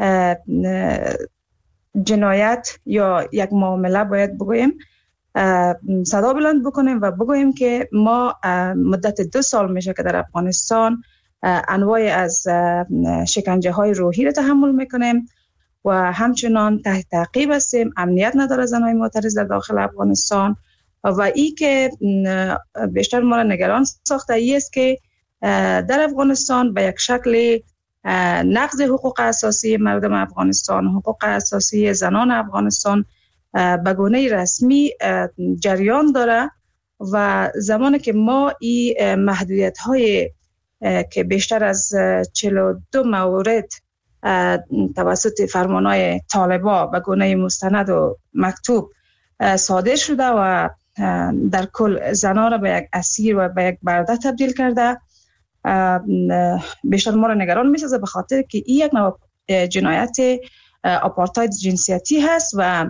جنایت یا یک معامله باید بگوییم، صدا بلند بکنیم و بگوییم که ما مدت دو سال میشه که در افغانستان انواع از شکنجه های روحی را تحمل میکنیم و همچنان تحت تعقیب هستیم. امنیت نداره زنهای معترض در داخل افغانستان و ای که بیشتر ما را نگران ساخته ای است که در افغانستان به یک شکل نقض حقوق اساسی مردم افغانستان، حقوق اساسی زنان افغانستان به گونه رسمی جریان داره و زمانی که ما این محدودیت های که بیشتر از چهل و دو مورد توسط فرمانهای طالبان به گونه مستند و مکتوب صادر شده و در کل زنان را به یک اسیر و به یک برده تبدیل کرده، بیشتر ما را نگران می‌سازه به خاطر که این یک نوع جنایت آپارتاید جنسیتی هست و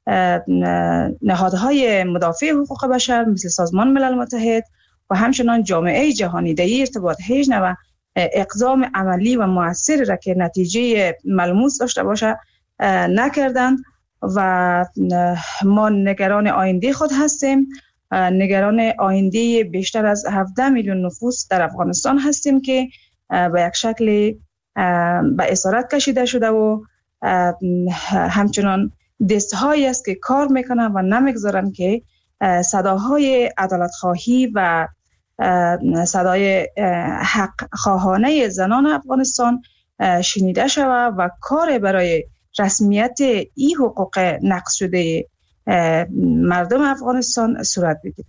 نهادهای مدافع حقوق بشر مثل سازمان ملل متحد و همچنان جامعه جهانی در این ارتباط هیچ نوع اقدام عملی و مؤثر را که نتیجه ملموس داشته باشه نکردند و ما نگران آینده خود هستیم، نگران آینده بیشتر از هفده میلیون نفوس در افغانستان هستیم که به یک شکل به اسارت کشیده شده و همچنان دستهایی است که کار میکنن و نمیگذارن که صداهای عدالت خواهی و صدای حق خواهانه زنان افغانستان شنیده شود و کار برای رسمیت این حقوق نقض شده مردم افغانستان صورت بگیرد.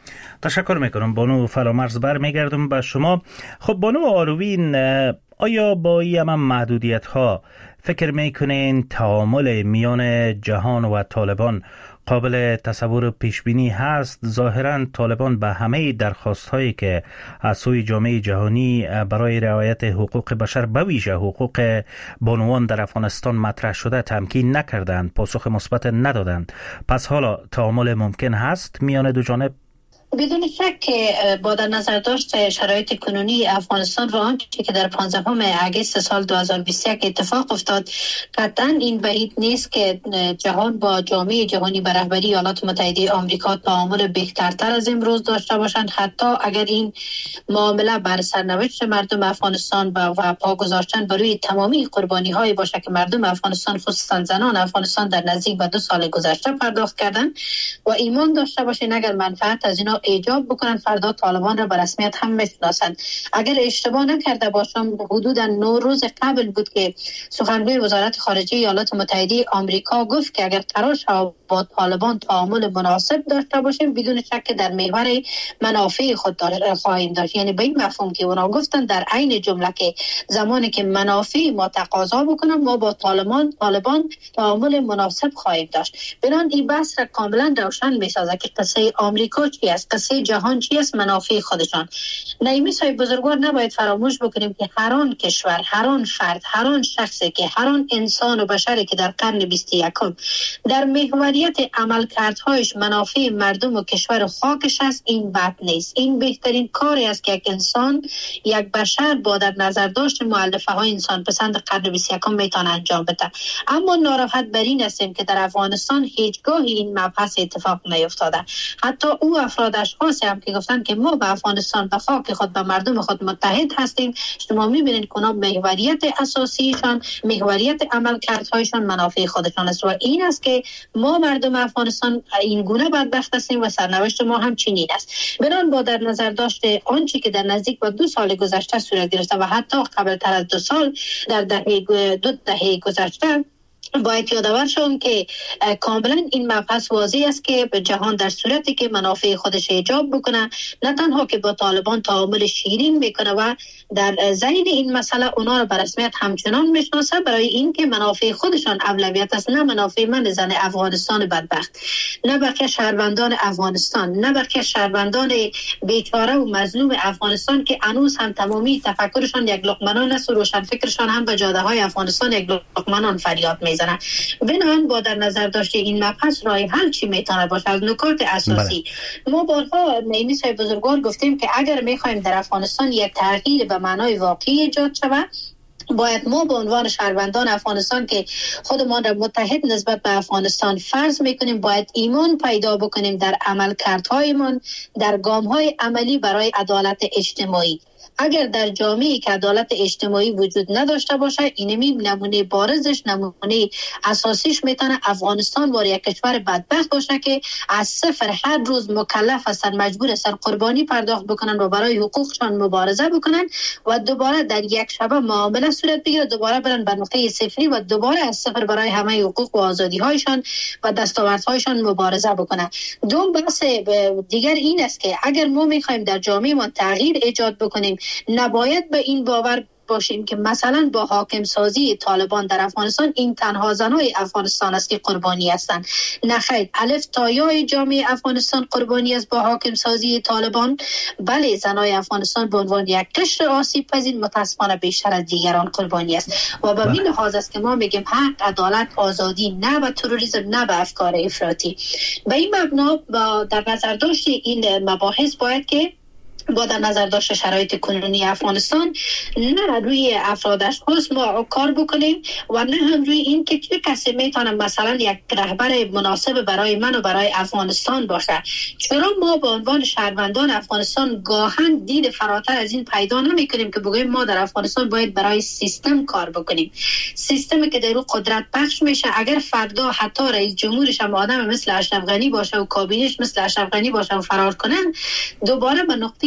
تشکر میکنم بانو فرامرز. بر میگردم به شما. خب بانو آروین، آیا با این محدودیت ها فکر میکنین تعامل میان جهان و طالبان قابل تصور پیش بینی هست؟ ظاهرا طالبان به همه درخواست هایی که از سوی جامعه جهانی برای رعایت حقوق بشر به ویژه حقوق بانوان در افغانستان مطرح شده تمکین نکردند، پاسخ مثبت ندادند. پس حالا تعامل ممکن هست میان دو جانب؟ بدون شک که با در نظر داشت شرایط کنونی افغانستان و آنچه که در پانزدهم اگست سال دو هزار و بیست و یک اتفاق افتاد، قطعا این بعید نیست که جهان با جامعه جهانی به رهبری ایالات متحده آمریکا تعامل بهترتر از امروز داشته باشند، حتی اگر این معامله بر سرنوشت مردم افغانستان و پا گذاشتن بر روی تمامی قربانی های باشه که مردم افغانستان خصوصا زنان افغانستان در نزدیک به دو سال گذشته پرداخت کردند و ایمان داشته باشین اگر منفعت از اینا ایجاب بکنن فردا طالبان را به رسمیت هم میشناسند. اگر اشتباه نکرده باشم حدودا نه روز قبل بود که سخنگوی وزارت خارجه ایالات متحده آمریکا گفت که اگر قرار شود با طالبان تعامل مناسب داشته باشیم بدون شک در محور منافع خود خواهیم داشت. یعنی به این مفهوم که اونا گفتن در عین جمله که زمانی که منافع ما تقاضا بکنم ما با طالبان طالبان تعامل مناسب خواهیم داشت. بنان این بحث را کاملا روشن میسازه که قصه آمریکا چی است، قصه جهان چی است، منافع خودشان. نایمی صاحب بزرگوار نباید فراموش بکنیم که هر آن کشور، هر آن فرد، هر آن شخصی که هر آن انسان و بشری که در قرن بیست و یکم در محوریت عملکردهایش منافع مردم و کشور و خاکش است، این بد نیست. این بهترین کاری است که یک انسان، یک بشر با در نظر داشت مؤلفه های انسان پسند قرن بیست و یکم میتونه انجام بده. اما ناراحت بر این هستیم که در افغانستان هیچگاه این مبحث اتفاق نیفتاده. حتی او افراد اشخاصی هم که گفتن که ما به افغانستان به خاک خود به مردم خود متحد هستیم، شما میبینید که اونا محوریت اساسیشان، محوریت عملکردهایشان منافع خودشان است و این است که ما مردم افغانستان این گونه بدبخت هستیم و سرنوشت ما هم چنین است. بنان با در نظر داشته آنچه که در نزدیک به دو سال گذشته صورت گرفته و حتی قبل تر از دو سال در دهه دو دهه گذشته، باید یادآور شوم که کاملا این مبحث واضح است که به جهان در صورتی که منافع خودش ایجاب بکنه نه تنها که با طالبان تعامل شیرین میکنه و در ضمن این مسئله اونا رو به رسمیت همچنان میشناسه برای اینکه منافع خودشان اولویت است، نه منافع من زن افغانستان بدبخت، نه بقیه شهروندان افغانستان، نه بقیه شهروندان بیچاره و مظلوم افغانستان که هنوز هم تمامی تفکرشان یک لقمنان است و روشن فکرشان هم به جاده های افغانستان یک لقمنان فریاد میزنه. بنابراین با در نظر داشته این مبحث راه حل چی میتونه باشه از نکات اساسی بله. ما بارها نایمی صاحب بزرگوار گفتیم که اگر میخوایم در افغانستان یک تغییر به معنای واقعی ایجاد شود باید ما به عنوان شهروندان افغانستان که خودمان را متحد نسبت به افغانستان فرض میکنیم باید ایمان پیدا بکنیم در عملکردهایمان، در گام‌های عملی برای عدالت اجتماعی. اگر در جامعه‌ای که عدالت اجتماعی وجود نداشته باشه اینمی نمونه بارزش، نمونه اساسیش میتونه افغانستان وار یک کشور بدبخت باشه که از صفر هر روز مکلف هستن، مجبور هستن قربانی پرداخت بکنن و برای حقوقشان مبارزه بکنن و دوباره در یک شبه معامله صورت بگیره، دوباره برن به نقطه صفری و دوباره از صفر برای همه حقوق و آزادی هایشان و دستاوردهایشان مبارزه بکنن. دوم بحث دیگر این است که اگر ما میخوایم در جامعه ما تغییر ایجاد بکنیم نباید به این باور باشیم که مثلا با حاکم سازی طالبان در افغانستان این تنها زنای افغانستان است که قربانی هستند. نه خیر، الف تا یای جامعه افغانستان قربانی است با حاکم سازی طالبان. بله، زنای افغانستان به عنوان یک قشر آسیب پذیر متاسفانه بیشتر از دیگران قربانی است و به این لحاظ است که ما میگیم حق، عدالت، آزادی، نه به تروریسم، نه به افکار افراطی. به این مبنا با در نظر داشت این مباحث باید که با در نظر داشته شرایط کنونی افغانستان نه روی افراد اشخاص ما کار بکنیم و نه هم روی این که چه کسی میتونه مثلا یک رهبر مناسب برای من و برای افغانستان باشه. چرا ما به عنوان شهروندان افغانستان گاهن دید فراتر از این پیدا نمی کنیم که بگوییم ما در افغانستان باید برای سیستم کار بکنیم، سیستمی که در رو قدرت بخش میشه. اگر فردا حتی رئیس جمهورش هم آدم مثل اشرف غنی باشه و کابینش مثل اشرف غنی باشه و فرار کنن، دوباره به نقطه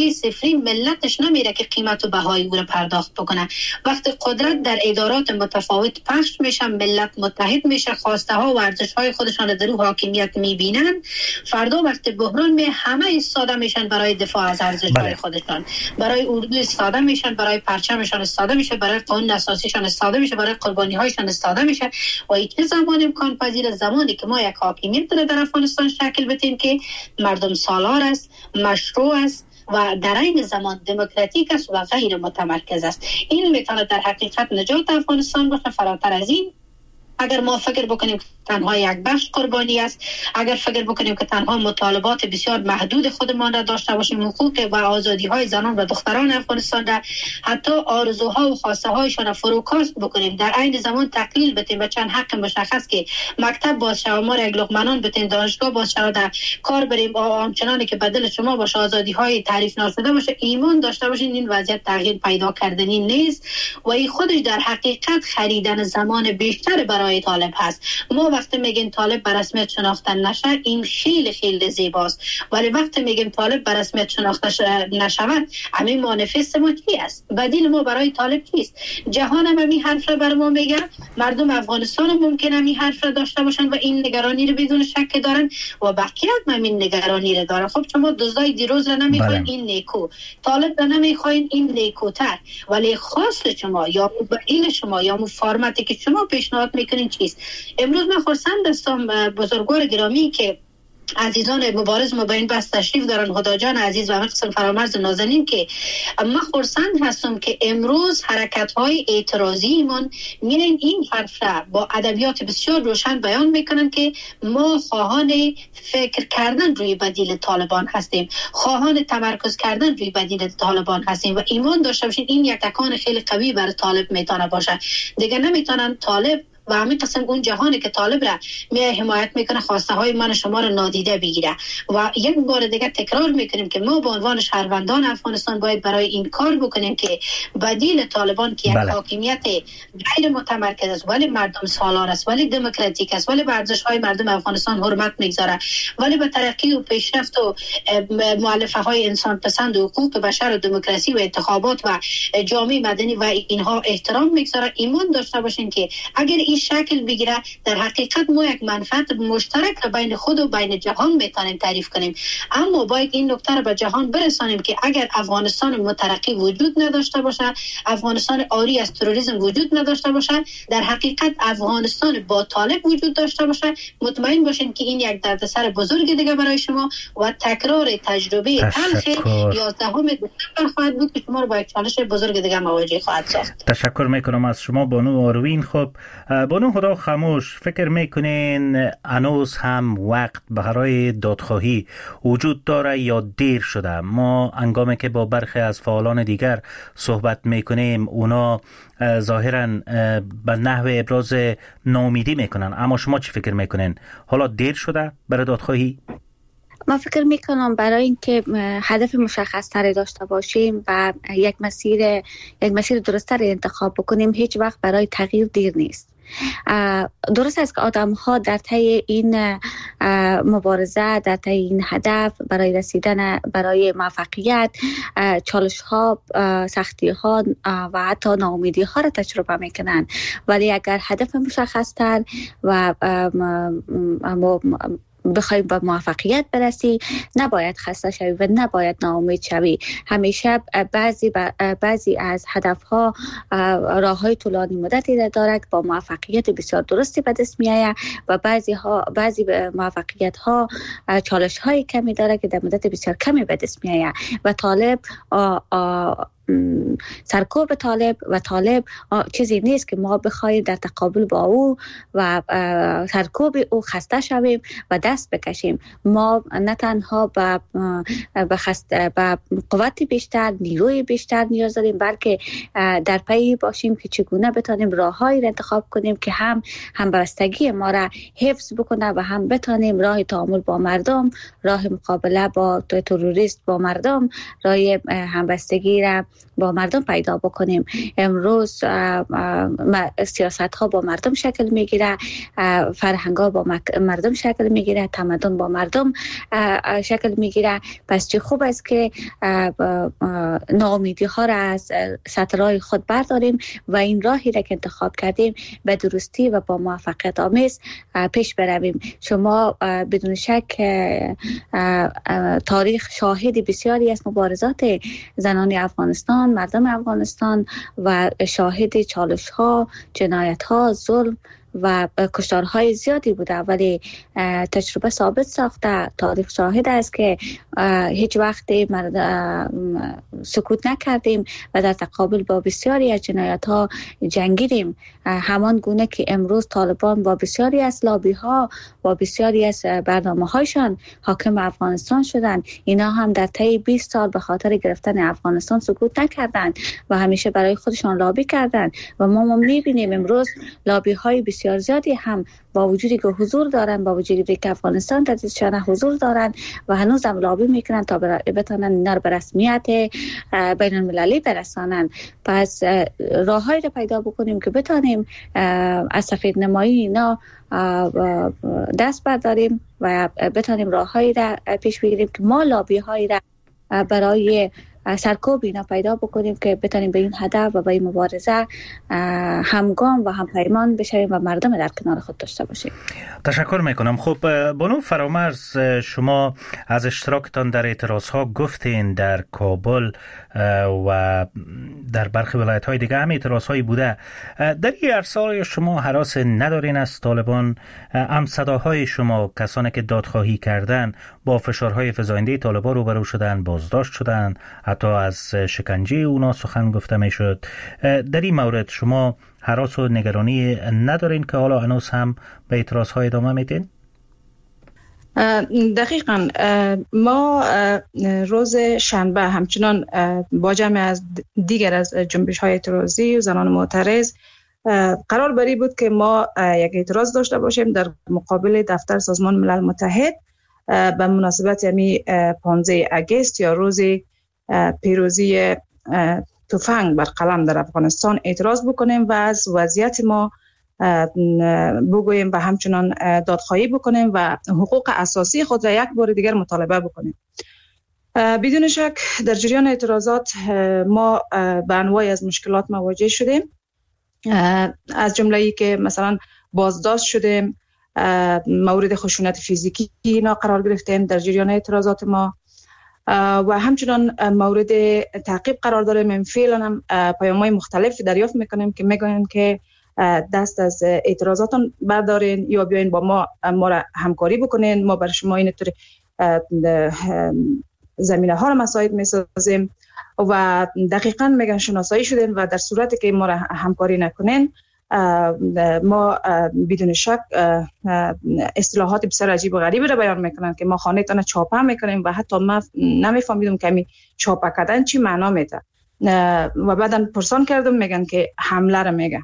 درجه صفری ملتش نمیره که قیمت و بهای او را پرداخت بکنه. وقتی قدرت در ادارات متفاوت پخش میشه، ملت متحد میشه، خواسته ها و ارزش های خودشان در او حاکمیت میبینن، فردا وقتی بحران می همه استفاده میشن برای دفاع از ارزش های خودشان، برای اردو استفاده میشن، برای پرچمشان استفاده میشه، برای قانون اساسیشان استفاده میشه، برای قربانی هایشان استفاده میشه. و این چه زمان امکان پذیر؟ زمانی که ما یک حاکمیت در افغانستان شکل بدیم که مردم سالار است، مشروع است و در این زمان دموکراتیک است و غیر متمرکز است. این میتونه در حقیقت نجات افغانستان باشه. فراتر از این اگر ما فکر بکنیم که تنها یک بخش قربانی است، اگر فکر بکنیم که تنها مطالبات بسیار محدود خودمان را داشته باشیم، حقوق و آزادی های زنان و دختران افغانستان را، حتی آرزوها و خواسته هایشان را فروکاست بکنیم، در عین زمان تقلیل بدیم و چند حق مشخص که مکتب باز شود، ما را یک لقمنان بدیم، دانشگاه باز شود، در کار بریم، آنچنانی که بدل شما باشه، آزادی های تعریف نشده باشه، ایمان داشته باشین، این وضعیت تغییر پیدا کردنی نیست و این خودش در حقیقت خریدن زمان بیشتر برای طالب هست. ما وقتی میگیم طالب به رسمیت شناخته نشه، این خیلی خیلی زیباست، ولی وقتی میگیم طالب به رسمیت شناخته نشود، همین مانیفست ما چی است؟ بدیل ما برای طالب چیست؟ جهان هم همین حرف را بر ما میگه، مردم افغانستان هم ممکن همین حرف را داشته باشن و این نگرانی رو بدون شک دارن و بقیه هم همین نگرانی را دارن. خب شما دزدای دیروز را نمیخواین، این نیکو، طالب را نمیخواین، این نیکوتر، ولی خواست شما یا بدیل شما یا فرمتی که شما پیشنهاد میکنین چیست؟ امروز من خرسند هستم بزرگوار گرامی که عزیزان مبارز مبین بس تشریف دارن، خدا جان عزیز و همه قسم فرامرز نازنین، که من خرسند هستم که امروز حرکت های اعتراضی من میرن این حرف را با ادبیات بسیار روشن بیان میکنن که ما خواهان فکر کردن روی بدیل طالبان هستیم، خواهان تمرکز کردن روی بدیل طالبان هستیم و ایمان داشته باشین این یک تکان خیلی قوی برای طالب میتونه باشه. دیگه نمیتونن طالب و همین قسم اون جهانی که طالب را میای حمایت میکنه خواسته های من شما را نادیده بگیره. و یک بار دیگه تکرار میکنیم که ما به عنوان شهروندان افغانستان باید برای این کار بکنیم که بدیل طالبان که یک بله. حاکمیت غیر متمرکز است، ولی مردم سالار است، ولی دموکراتیک است، ولی به ارزش های مردم افغانستان حرمت میگذاره، ولی به ترقی و پیشرفت و مؤلفه های انسان پسند و حقوق بشر و دموکراسی و انتخابات و جامعه مدنی و اینها احترام میگذاره. ایمان داشته باشین که اگر این شکل بگیره، در حقیقت ما یک منفعت مشترک را بین خود و بین جهان میتونیم تعریف کنیم. اما باید این نکته را به جهان برسانیم که اگر افغانستان مترقی وجود نداشته باشه، افغانستان عاری از تروریسم وجود نداشته باشه، در حقیقت افغانستان با طالب وجود داشته باشه، مطمئن باشین که این یک دردسر بزرگ دیگه برای شما و تکرار تجربه تلخ یازدهم دسامبر خواهد بود که شما رو با یک چالش بزرگ دیگه مواجه خواهد ساخت. تشکر میکنم از شما بانو آروین. خب بانو خدا خاموش، فکر میکنین هنوز هم وقت برای دادخواهی وجود داره یا دیر شده؟ ما هنگامی که با برخی از فعالان دیگر صحبت میکنیم اونا ظاهرا به نحو ابراز ناامیدی میکنن، اما شما چی فکر میکنین؟ حالا دیر شده برای دادخواهی؟ ما فکر میکنم برای اینکه هدف مشخص تری داشته باشیم و یک مسیر یک مسیر درست تری انتخاب بکنیم، هیچ وقت برای تغییر دیر نیست. درست است که آدم ها در طی این مبارزه، در طی این هدف برای رسیدن برای موفقیت چالش ها، سختی ها و حتی ناامیدی ها را تجربه میکنن، ولی اگر هدف مشخص تر و بخوایم به موفقیت برسی، نباید خسته شوی و نباید ناامید شوی. همیشه بعضی بعضی از هدفها راههای طولانی مدتی دارد با موفقیت بسیار درستی به دست میآید و بعضی ها بعضی موفقیت ها چالش های کمی دارد که در مدت بسیار کمی به دست میآید و طالب آ آ سرکوب طالب و طالب چیزی نیست که ما بخوایم در تقابل با او و سرکوب او خسته شویم و دست بکشیم. ما نه تنها به به قوت بیشتر، نیروی بیشتر نیاز داریم، بلکه در پی باشیم که چگونه بتانیم راههایی را انتخاب کنیم که هم همبستگی ما را حفظ بکنه و هم بتانیم راه تعامل با مردم، راه مقابله با تروریست با مردم، راه همبستگی را با مردم پیدا بکنیم. امروز سیاست ها با مردم شکل میگیره، فرهنگ ها با مردم شکل میگیره، تمدن با مردم شکل میگیره. پس چه خوب است که ناامیدی ها را از سطرهای خود برداریم و این راهی را که انتخاب کردیم به درستی و با موفقیت آمیز پیش برویم. شما بدون شک تاریخ شاهد بسیاری از مبارزات زنان افغانستان، مردم افغانستان و شاهد چالش ها، جنایت ها، ظلم و کشتارهای زیادی بوده، ولی تجربه ثابت ساخته، تاریخ شاهد است که هیچ وقت سکوت نکردیم و در تقابل با بسیاری از جنایت ها جنگیدیم. همان گونه که امروز طالبان با بسیاری از لابی ها و بسیاری از برنامه هایشان حاکم افغانستان شدند، اینا هم در طی بیست سال به خاطر گرفتن افغانستان سکوت نکردند و همیشه برای خودشان لابی کردند و ما ما میبینیم امروز لابی های بسیار زیادی هم با وجودی که حضور دارن، با وجودی که افغانستان در دیشان حضور دارن و هنوز هم لابی میکنن تا بتونن اینا رو به رسمیت بین المللی برسانن. پس راههایی رو پیدا بکنیم که بتونیم از سفید نمایی اینا دست برداریم و بتونیم راههایی را پیش بگیریم که ما لابی هایی را برای سرکوب اینا پیدا بکنیم که بتونیم به این هدف و به این مبارزه همگام و همپیمان بشویم و مردم در کنار خود داشته باشیم. تشکر میکنم. خب بانو فرامرز، شما از اشتراکتان در اعتراض ها گفتین در کابل و در برخی ولایت های دیگه هم اعتراض هایی بوده. در این عرصه شما هراس ندارین از طالبان؟ هم صداهای شما کسانی که دادخواهی کردن با فشارهای فزاینده طالبان روبرو شدن، بازداشت شدن، حتی از شکنجه اونا سخن گفته میشد. در این مورد شما هراس و نگرانی ندارین که حالا هنوز هم به اعتراض های ادامه میدین؟ دقیقاً ما روز شنبه همچنان با جمع از دیگر از جنبش های اعتراضی و زنان معترض قرار بری بود که ما یک اعتراض داشته باشیم در مقابل دفتر سازمان ملل متحد به مناسبت یعنی پانزده اگست یا روز پیروزی تفنگ بر قلم در افغانستان اعتراض بکنیم و از وضعیت ما بگوییم و همچنان دادخواهی بکنیم و حقوق اساسی خود را یک بار دیگر مطالبه بکنیم. بدون شک در جریان اعتراضات ما به انواع از مشکلات مواجه شدیم، از جمله ای که مثلا بازداشت شدیم، مورد خشونت فیزیکی اینا قرار گرفتیم در جریان اعتراضات ما و همچنان مورد تعقیب قرار داریم. فعلا هم پیام‌های مختلف دریافت میکنیم که میگن که دست از اعتراضاتون بردارین یا بیاین با ما ما را همکاری بکنین، ما برای شما اینطور زمینه ها را مساعد میسازیم و دقیقاً میگن شناسایی شدین و در صورتی که ما را همکاری نکنین ما بدون شک اصطلاحات بسیار عجیب و غریبی را بیان میکنن که ما خانه تان چاپه میکنیم و حتی ما نمیفهمیدم که می چاپه کردن چی معنا میده و بعداً پرسان کردم میگن که حمله را میگن.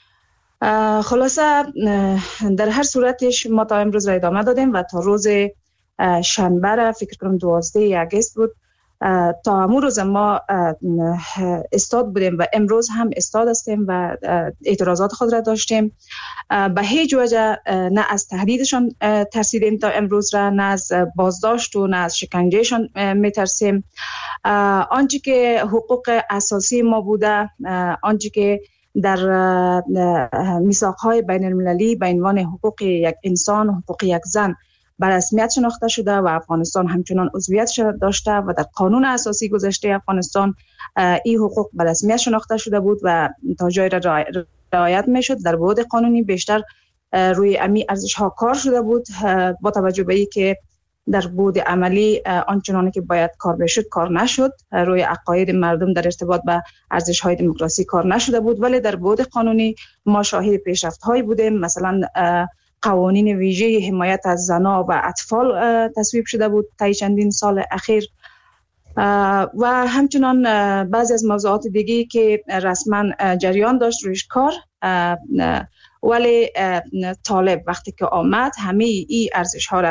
خلاصه در هر صورتش ما تا امروز را ادامه دادیم و تا روز شنبه را فکر کنم دوازده اگست بود تا همون روز ما استاد بودیم و امروز هم استاد هستیم و اعتراضات خود را داشتیم. به هیچ وجه نه از تهدیدشان ترسیدیم تا امروز را، نه از بازداشت و نه از شکنجهشان میترسیم. آنچه که حقوق اساسی ما بوده، آنچه که در میثاق‌های بین المللی به عنوان حقوق یک انسان، حقوق یک زن به رسمیت شناخته شده و افغانستان همچنان عضویت داشته و در قانون اساسی گذشته افغانستان این حقوق به رسمیت شناخته شده بود و تا جای را رعایت میشد. در بعد قانونی بیشتر روی امی ارزش ها کار شده بود با توجه به اینکه در بعد عملی آنچنانی که باید کار بشد کار نشد، روی عقاید مردم در ارتباط به ارزش های دموکراسی کار نشده بود، ولی در بعد قانونی ما شاهد پیشرفت هایی بودیم. مثلا قوانین ویژه حمایت از زنان و اطفال تصویب شده بود طی چندین سال اخیر و همچنان بعضی از موضوعات دیگه که رسما جریان داشت رویش کار، ولی طالب وقتی که آمد همه ای ارزش ها را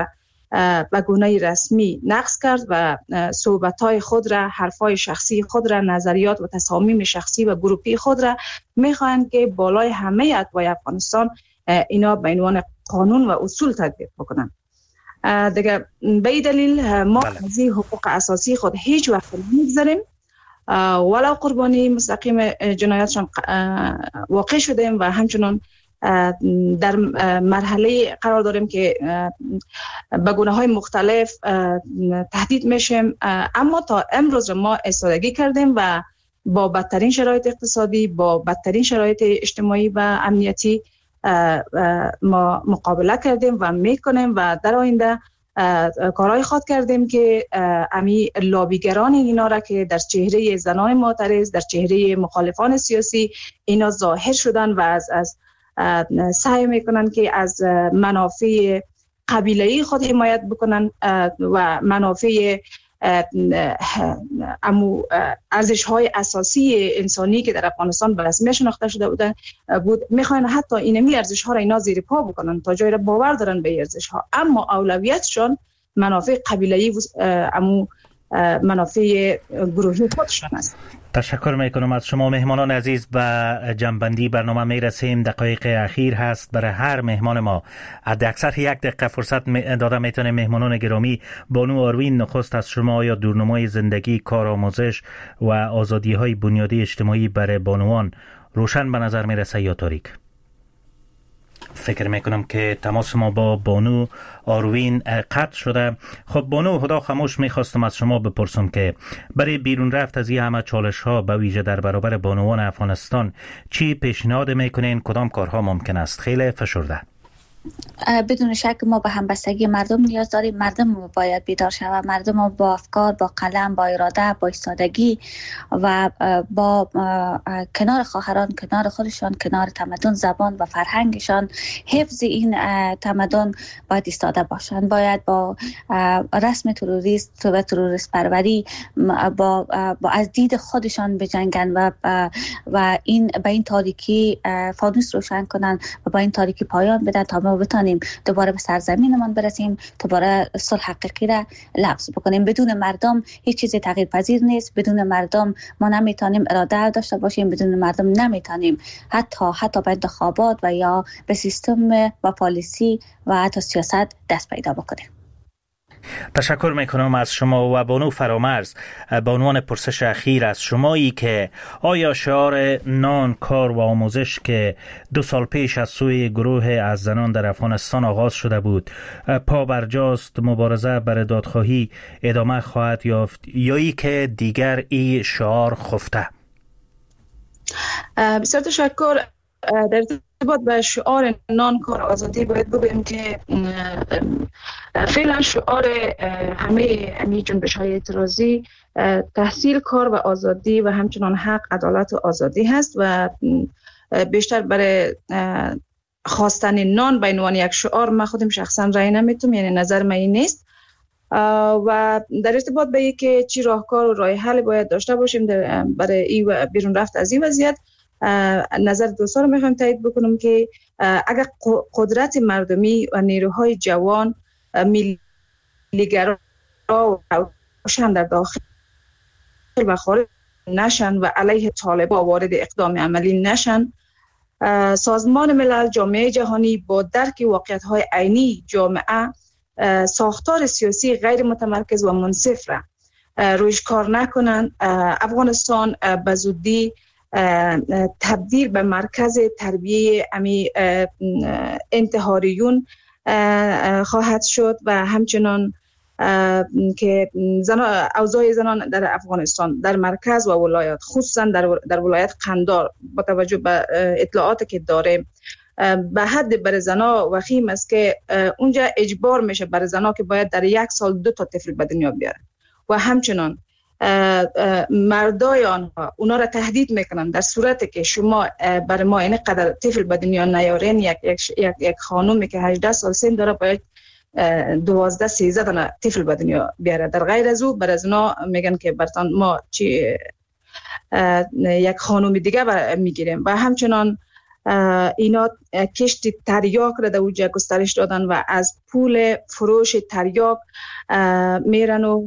به گونه رسمی نقض کرد و صحبت‌های خود را، حرف‌های شخصی خود را، نظریات و تصامیم شخصی و گروپی خود را می‌خواهند که بالای همه اتباع افغانستان اینا به عنوان قانون و اصول تطبیق بکنند. دیگه به این دلیل ما بله. از حقوق اساسی خود هیچ وقت نمی‌گذاریم، ولو قربانی مستقیم جنایاتشان واقع شدیم و همچنان در مرحله قرار داریم که به گونه‌های مختلف تهدید میشیم، اما تا امروز ما ایستادگی کردیم و با بدترین شرایط اقتصادی، با بدترین شرایط اجتماعی و امنیتی ما مقابله کردیم و میکنیم و در آینده کارهای خود کردیم که امی لابیگران اینا را که در چهره زنان معترض، در چهره مخالفان سیاسی اینا ظاهر شدن و از از سعی میکنن که از منافع قبیله‌ای خود حمایت بکنن و منافع امو ارزش‌های اساسی انسانی که در افغانستان به رسمیت شناخته شده بودن بود میخواین حتی اینمی ارزش‌ها را اینا زیر پا بکنن تا جایی را باور دارن به ارزش‌ها، اما اولویتشون منافع قبیله‌ای امو منافع گروهی خودشان است. تشکر میکنم از شما مهمانان عزیز. به جنبندی برنامه میرسیم. دقایق اخیر هست برای هر مهمان ما. حد اکثر یک دقیقه فرصت داده میتونیم. مهمانان گرامی، بانو آروین، نخست از شما یا دورنمای زندگی، کار، آموزش و آزادی های بنیادی اجتماعی برای بانوان روشن به نظر میرسه یا تاریک؟ فکر میکنم که تماس ما با بانو آروین قطع شده. خب بانو، خدا خاموش میخواستم از شما بپرسم که برای بیرون رفت از این همه چالش ها به ویژه در برابر بانوان افغانستان چی پیشنهاد میکنین؟ کدام کارها ممکن است؟ خیلی فشرده. بدون شک ما به همبستگی مردم نیاز داریم. مردم باید بیدار شود. مردم با افکار، با قلم، با اراده، با ایستادگی و با کنار خواهران، کنار خودشان، کنار تمدن، زبان و فرهنگشان، حفظ این تمدن باید ایستاده باشند. باید با رسم تروریست و تروریست پروری با, با از دید خودشان بجنگن و و این به این تاریکی فانوس روشن کنن و با این تاریکی پایان بدن تا ما بتانیم دوباره به سرزمینمان برسیم، دوباره صلح حقیقی را لمس بکنیم. بدون مردم هیچ چیزی تغییر پذیر نیست. بدون مردم ما نمیتونیم اراده داشته باشیم. بدون مردم نمیتونیم حتی حتی به انتخابات و یا به سیستم و پالیسی و حتی سیاست دست پیدا بکنیم. تشکر میکنم از شما. و بانو فرامرز، بانوان پرسش اخیر از شمایی که آیا شعار نان، کار و آموزش که دو سال پیش از سوی گروه از زنان در افغانستان آغاز شده بود پا برجاست، مبارزه برای دادخواهی ادامه خواهد یافت یا ای که دیگر ای شعار خفته؟ بسیار تشکر. در ارتباط به شعار نان، کار، آزادی باید بگویم که فعلا شعار همه همه جنبش های اعتراضی تحصیل، کار و آزادی و همچنان حق، عدالت و آزادی هست و بیشتر برای خواستن نان به عنوان یک شعار من خودم شخصا رأی نمیتونم، یعنی نظر من این نیست. و در ارتباط به این که چی راهکار و راه حل باید داشته باشیم برای این بیرون رفت از این وضعیت، نظر دوستان رو میخوام تایید بکنم که اگر قدرت مردمی و نیروهای جوان، ملیگرا و روشن در داخل و خارج نشن و علیه طالبان وارد اقدام عملی نشن، سازمان ملل، جامعه جهانی با درک واقعیت‌های عینی جامعه ساختار سیاسی غیر متمرکز و منصف را رویش کار نکنن، افغانستان به زودی تبدیل به مرکز تربیه امی انتحاریون خواهد شد و همچنان که زنان، اوضاع زنان در افغانستان در مرکز و ولایات، خصوصا در, در ولایت قندار با توجه به اطلاعاتی که داریم به حد بر زنا وخیم است که اونجا اجبار میشه بر زنا که باید در یک سال دو تا طفل به دنیا بیارن و همچنان مردای آنها اونا را تهدید میکنن در صورتی که شما برای ما این قدر طفل به دنیا نیارین، یک یک یک, یک خانومی که هجده سال سن داره باید دوازده سیزده دانه طفل به دنیا بیاره. در غیر از او بر از اونا میگن که برتان ما چی یک خانوم دیگه میگیریم و همچنان اینا کشت تریاک را در اوجه گسترش دادن و از پول فروش تریاک میرن و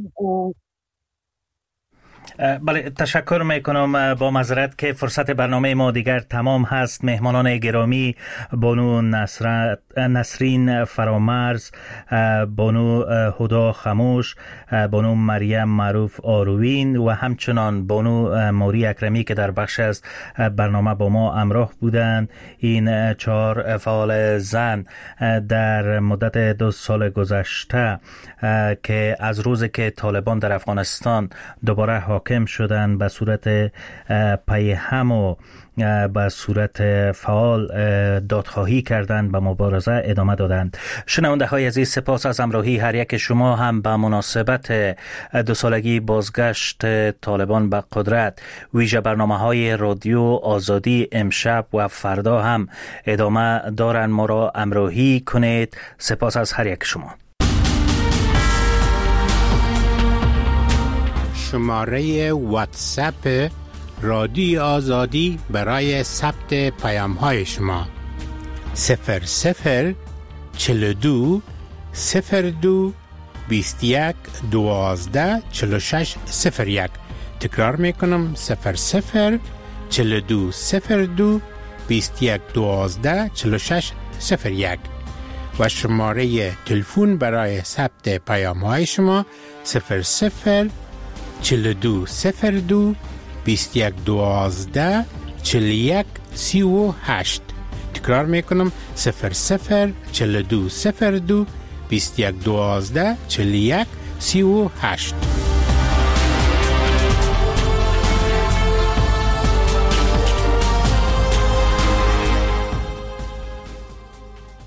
بله، تشکر میکنم. با معذرت که فرصت برنامه ما دیگر تمام هست. مهمانان گرامی بانو نسرین فرامرز، بانو هدا خموش، بانو مریم معروف آروین و همچنان بانو موری اکرمی که در بخش از برنامه با ما همراه بودند. این چهار فعال زن در مدت دو سال گذشته که از روزی که طالبان در افغانستان دوباره حاکم شدن به صورت پیهم و به صورت فعال دادخواهی کردند، به مبارزه ادامه دادند. شنونده های عزیز، سپاس از همراهی هر یک شما. هم به مناسبت دو سالگی بازگشت طالبان به قدرت، ویژه برنامه های رادیو آزادی امشب و فردا هم ادامه دارند. ما را همراهی کنید. سپاس از هر یک شما. شماره واتساپ رادیو آزادی برای ثبت پیام های شما صفر صفر چل دو صفر دو بیست یک دوازده چل شش صفر یک. تکرار میکنم صفر صفر چل دو صفر دو بیست یک دوازده چل شش صفر یک و شماره تلفن برای ثبت پیام های شما صفر صفر چل دو صفر دو بیست یک دوازده چل یک سی و هشت. تکرار میکنم صفر صفر چل دو صفر دو بیست یک دوازده چل یک سی و هشت.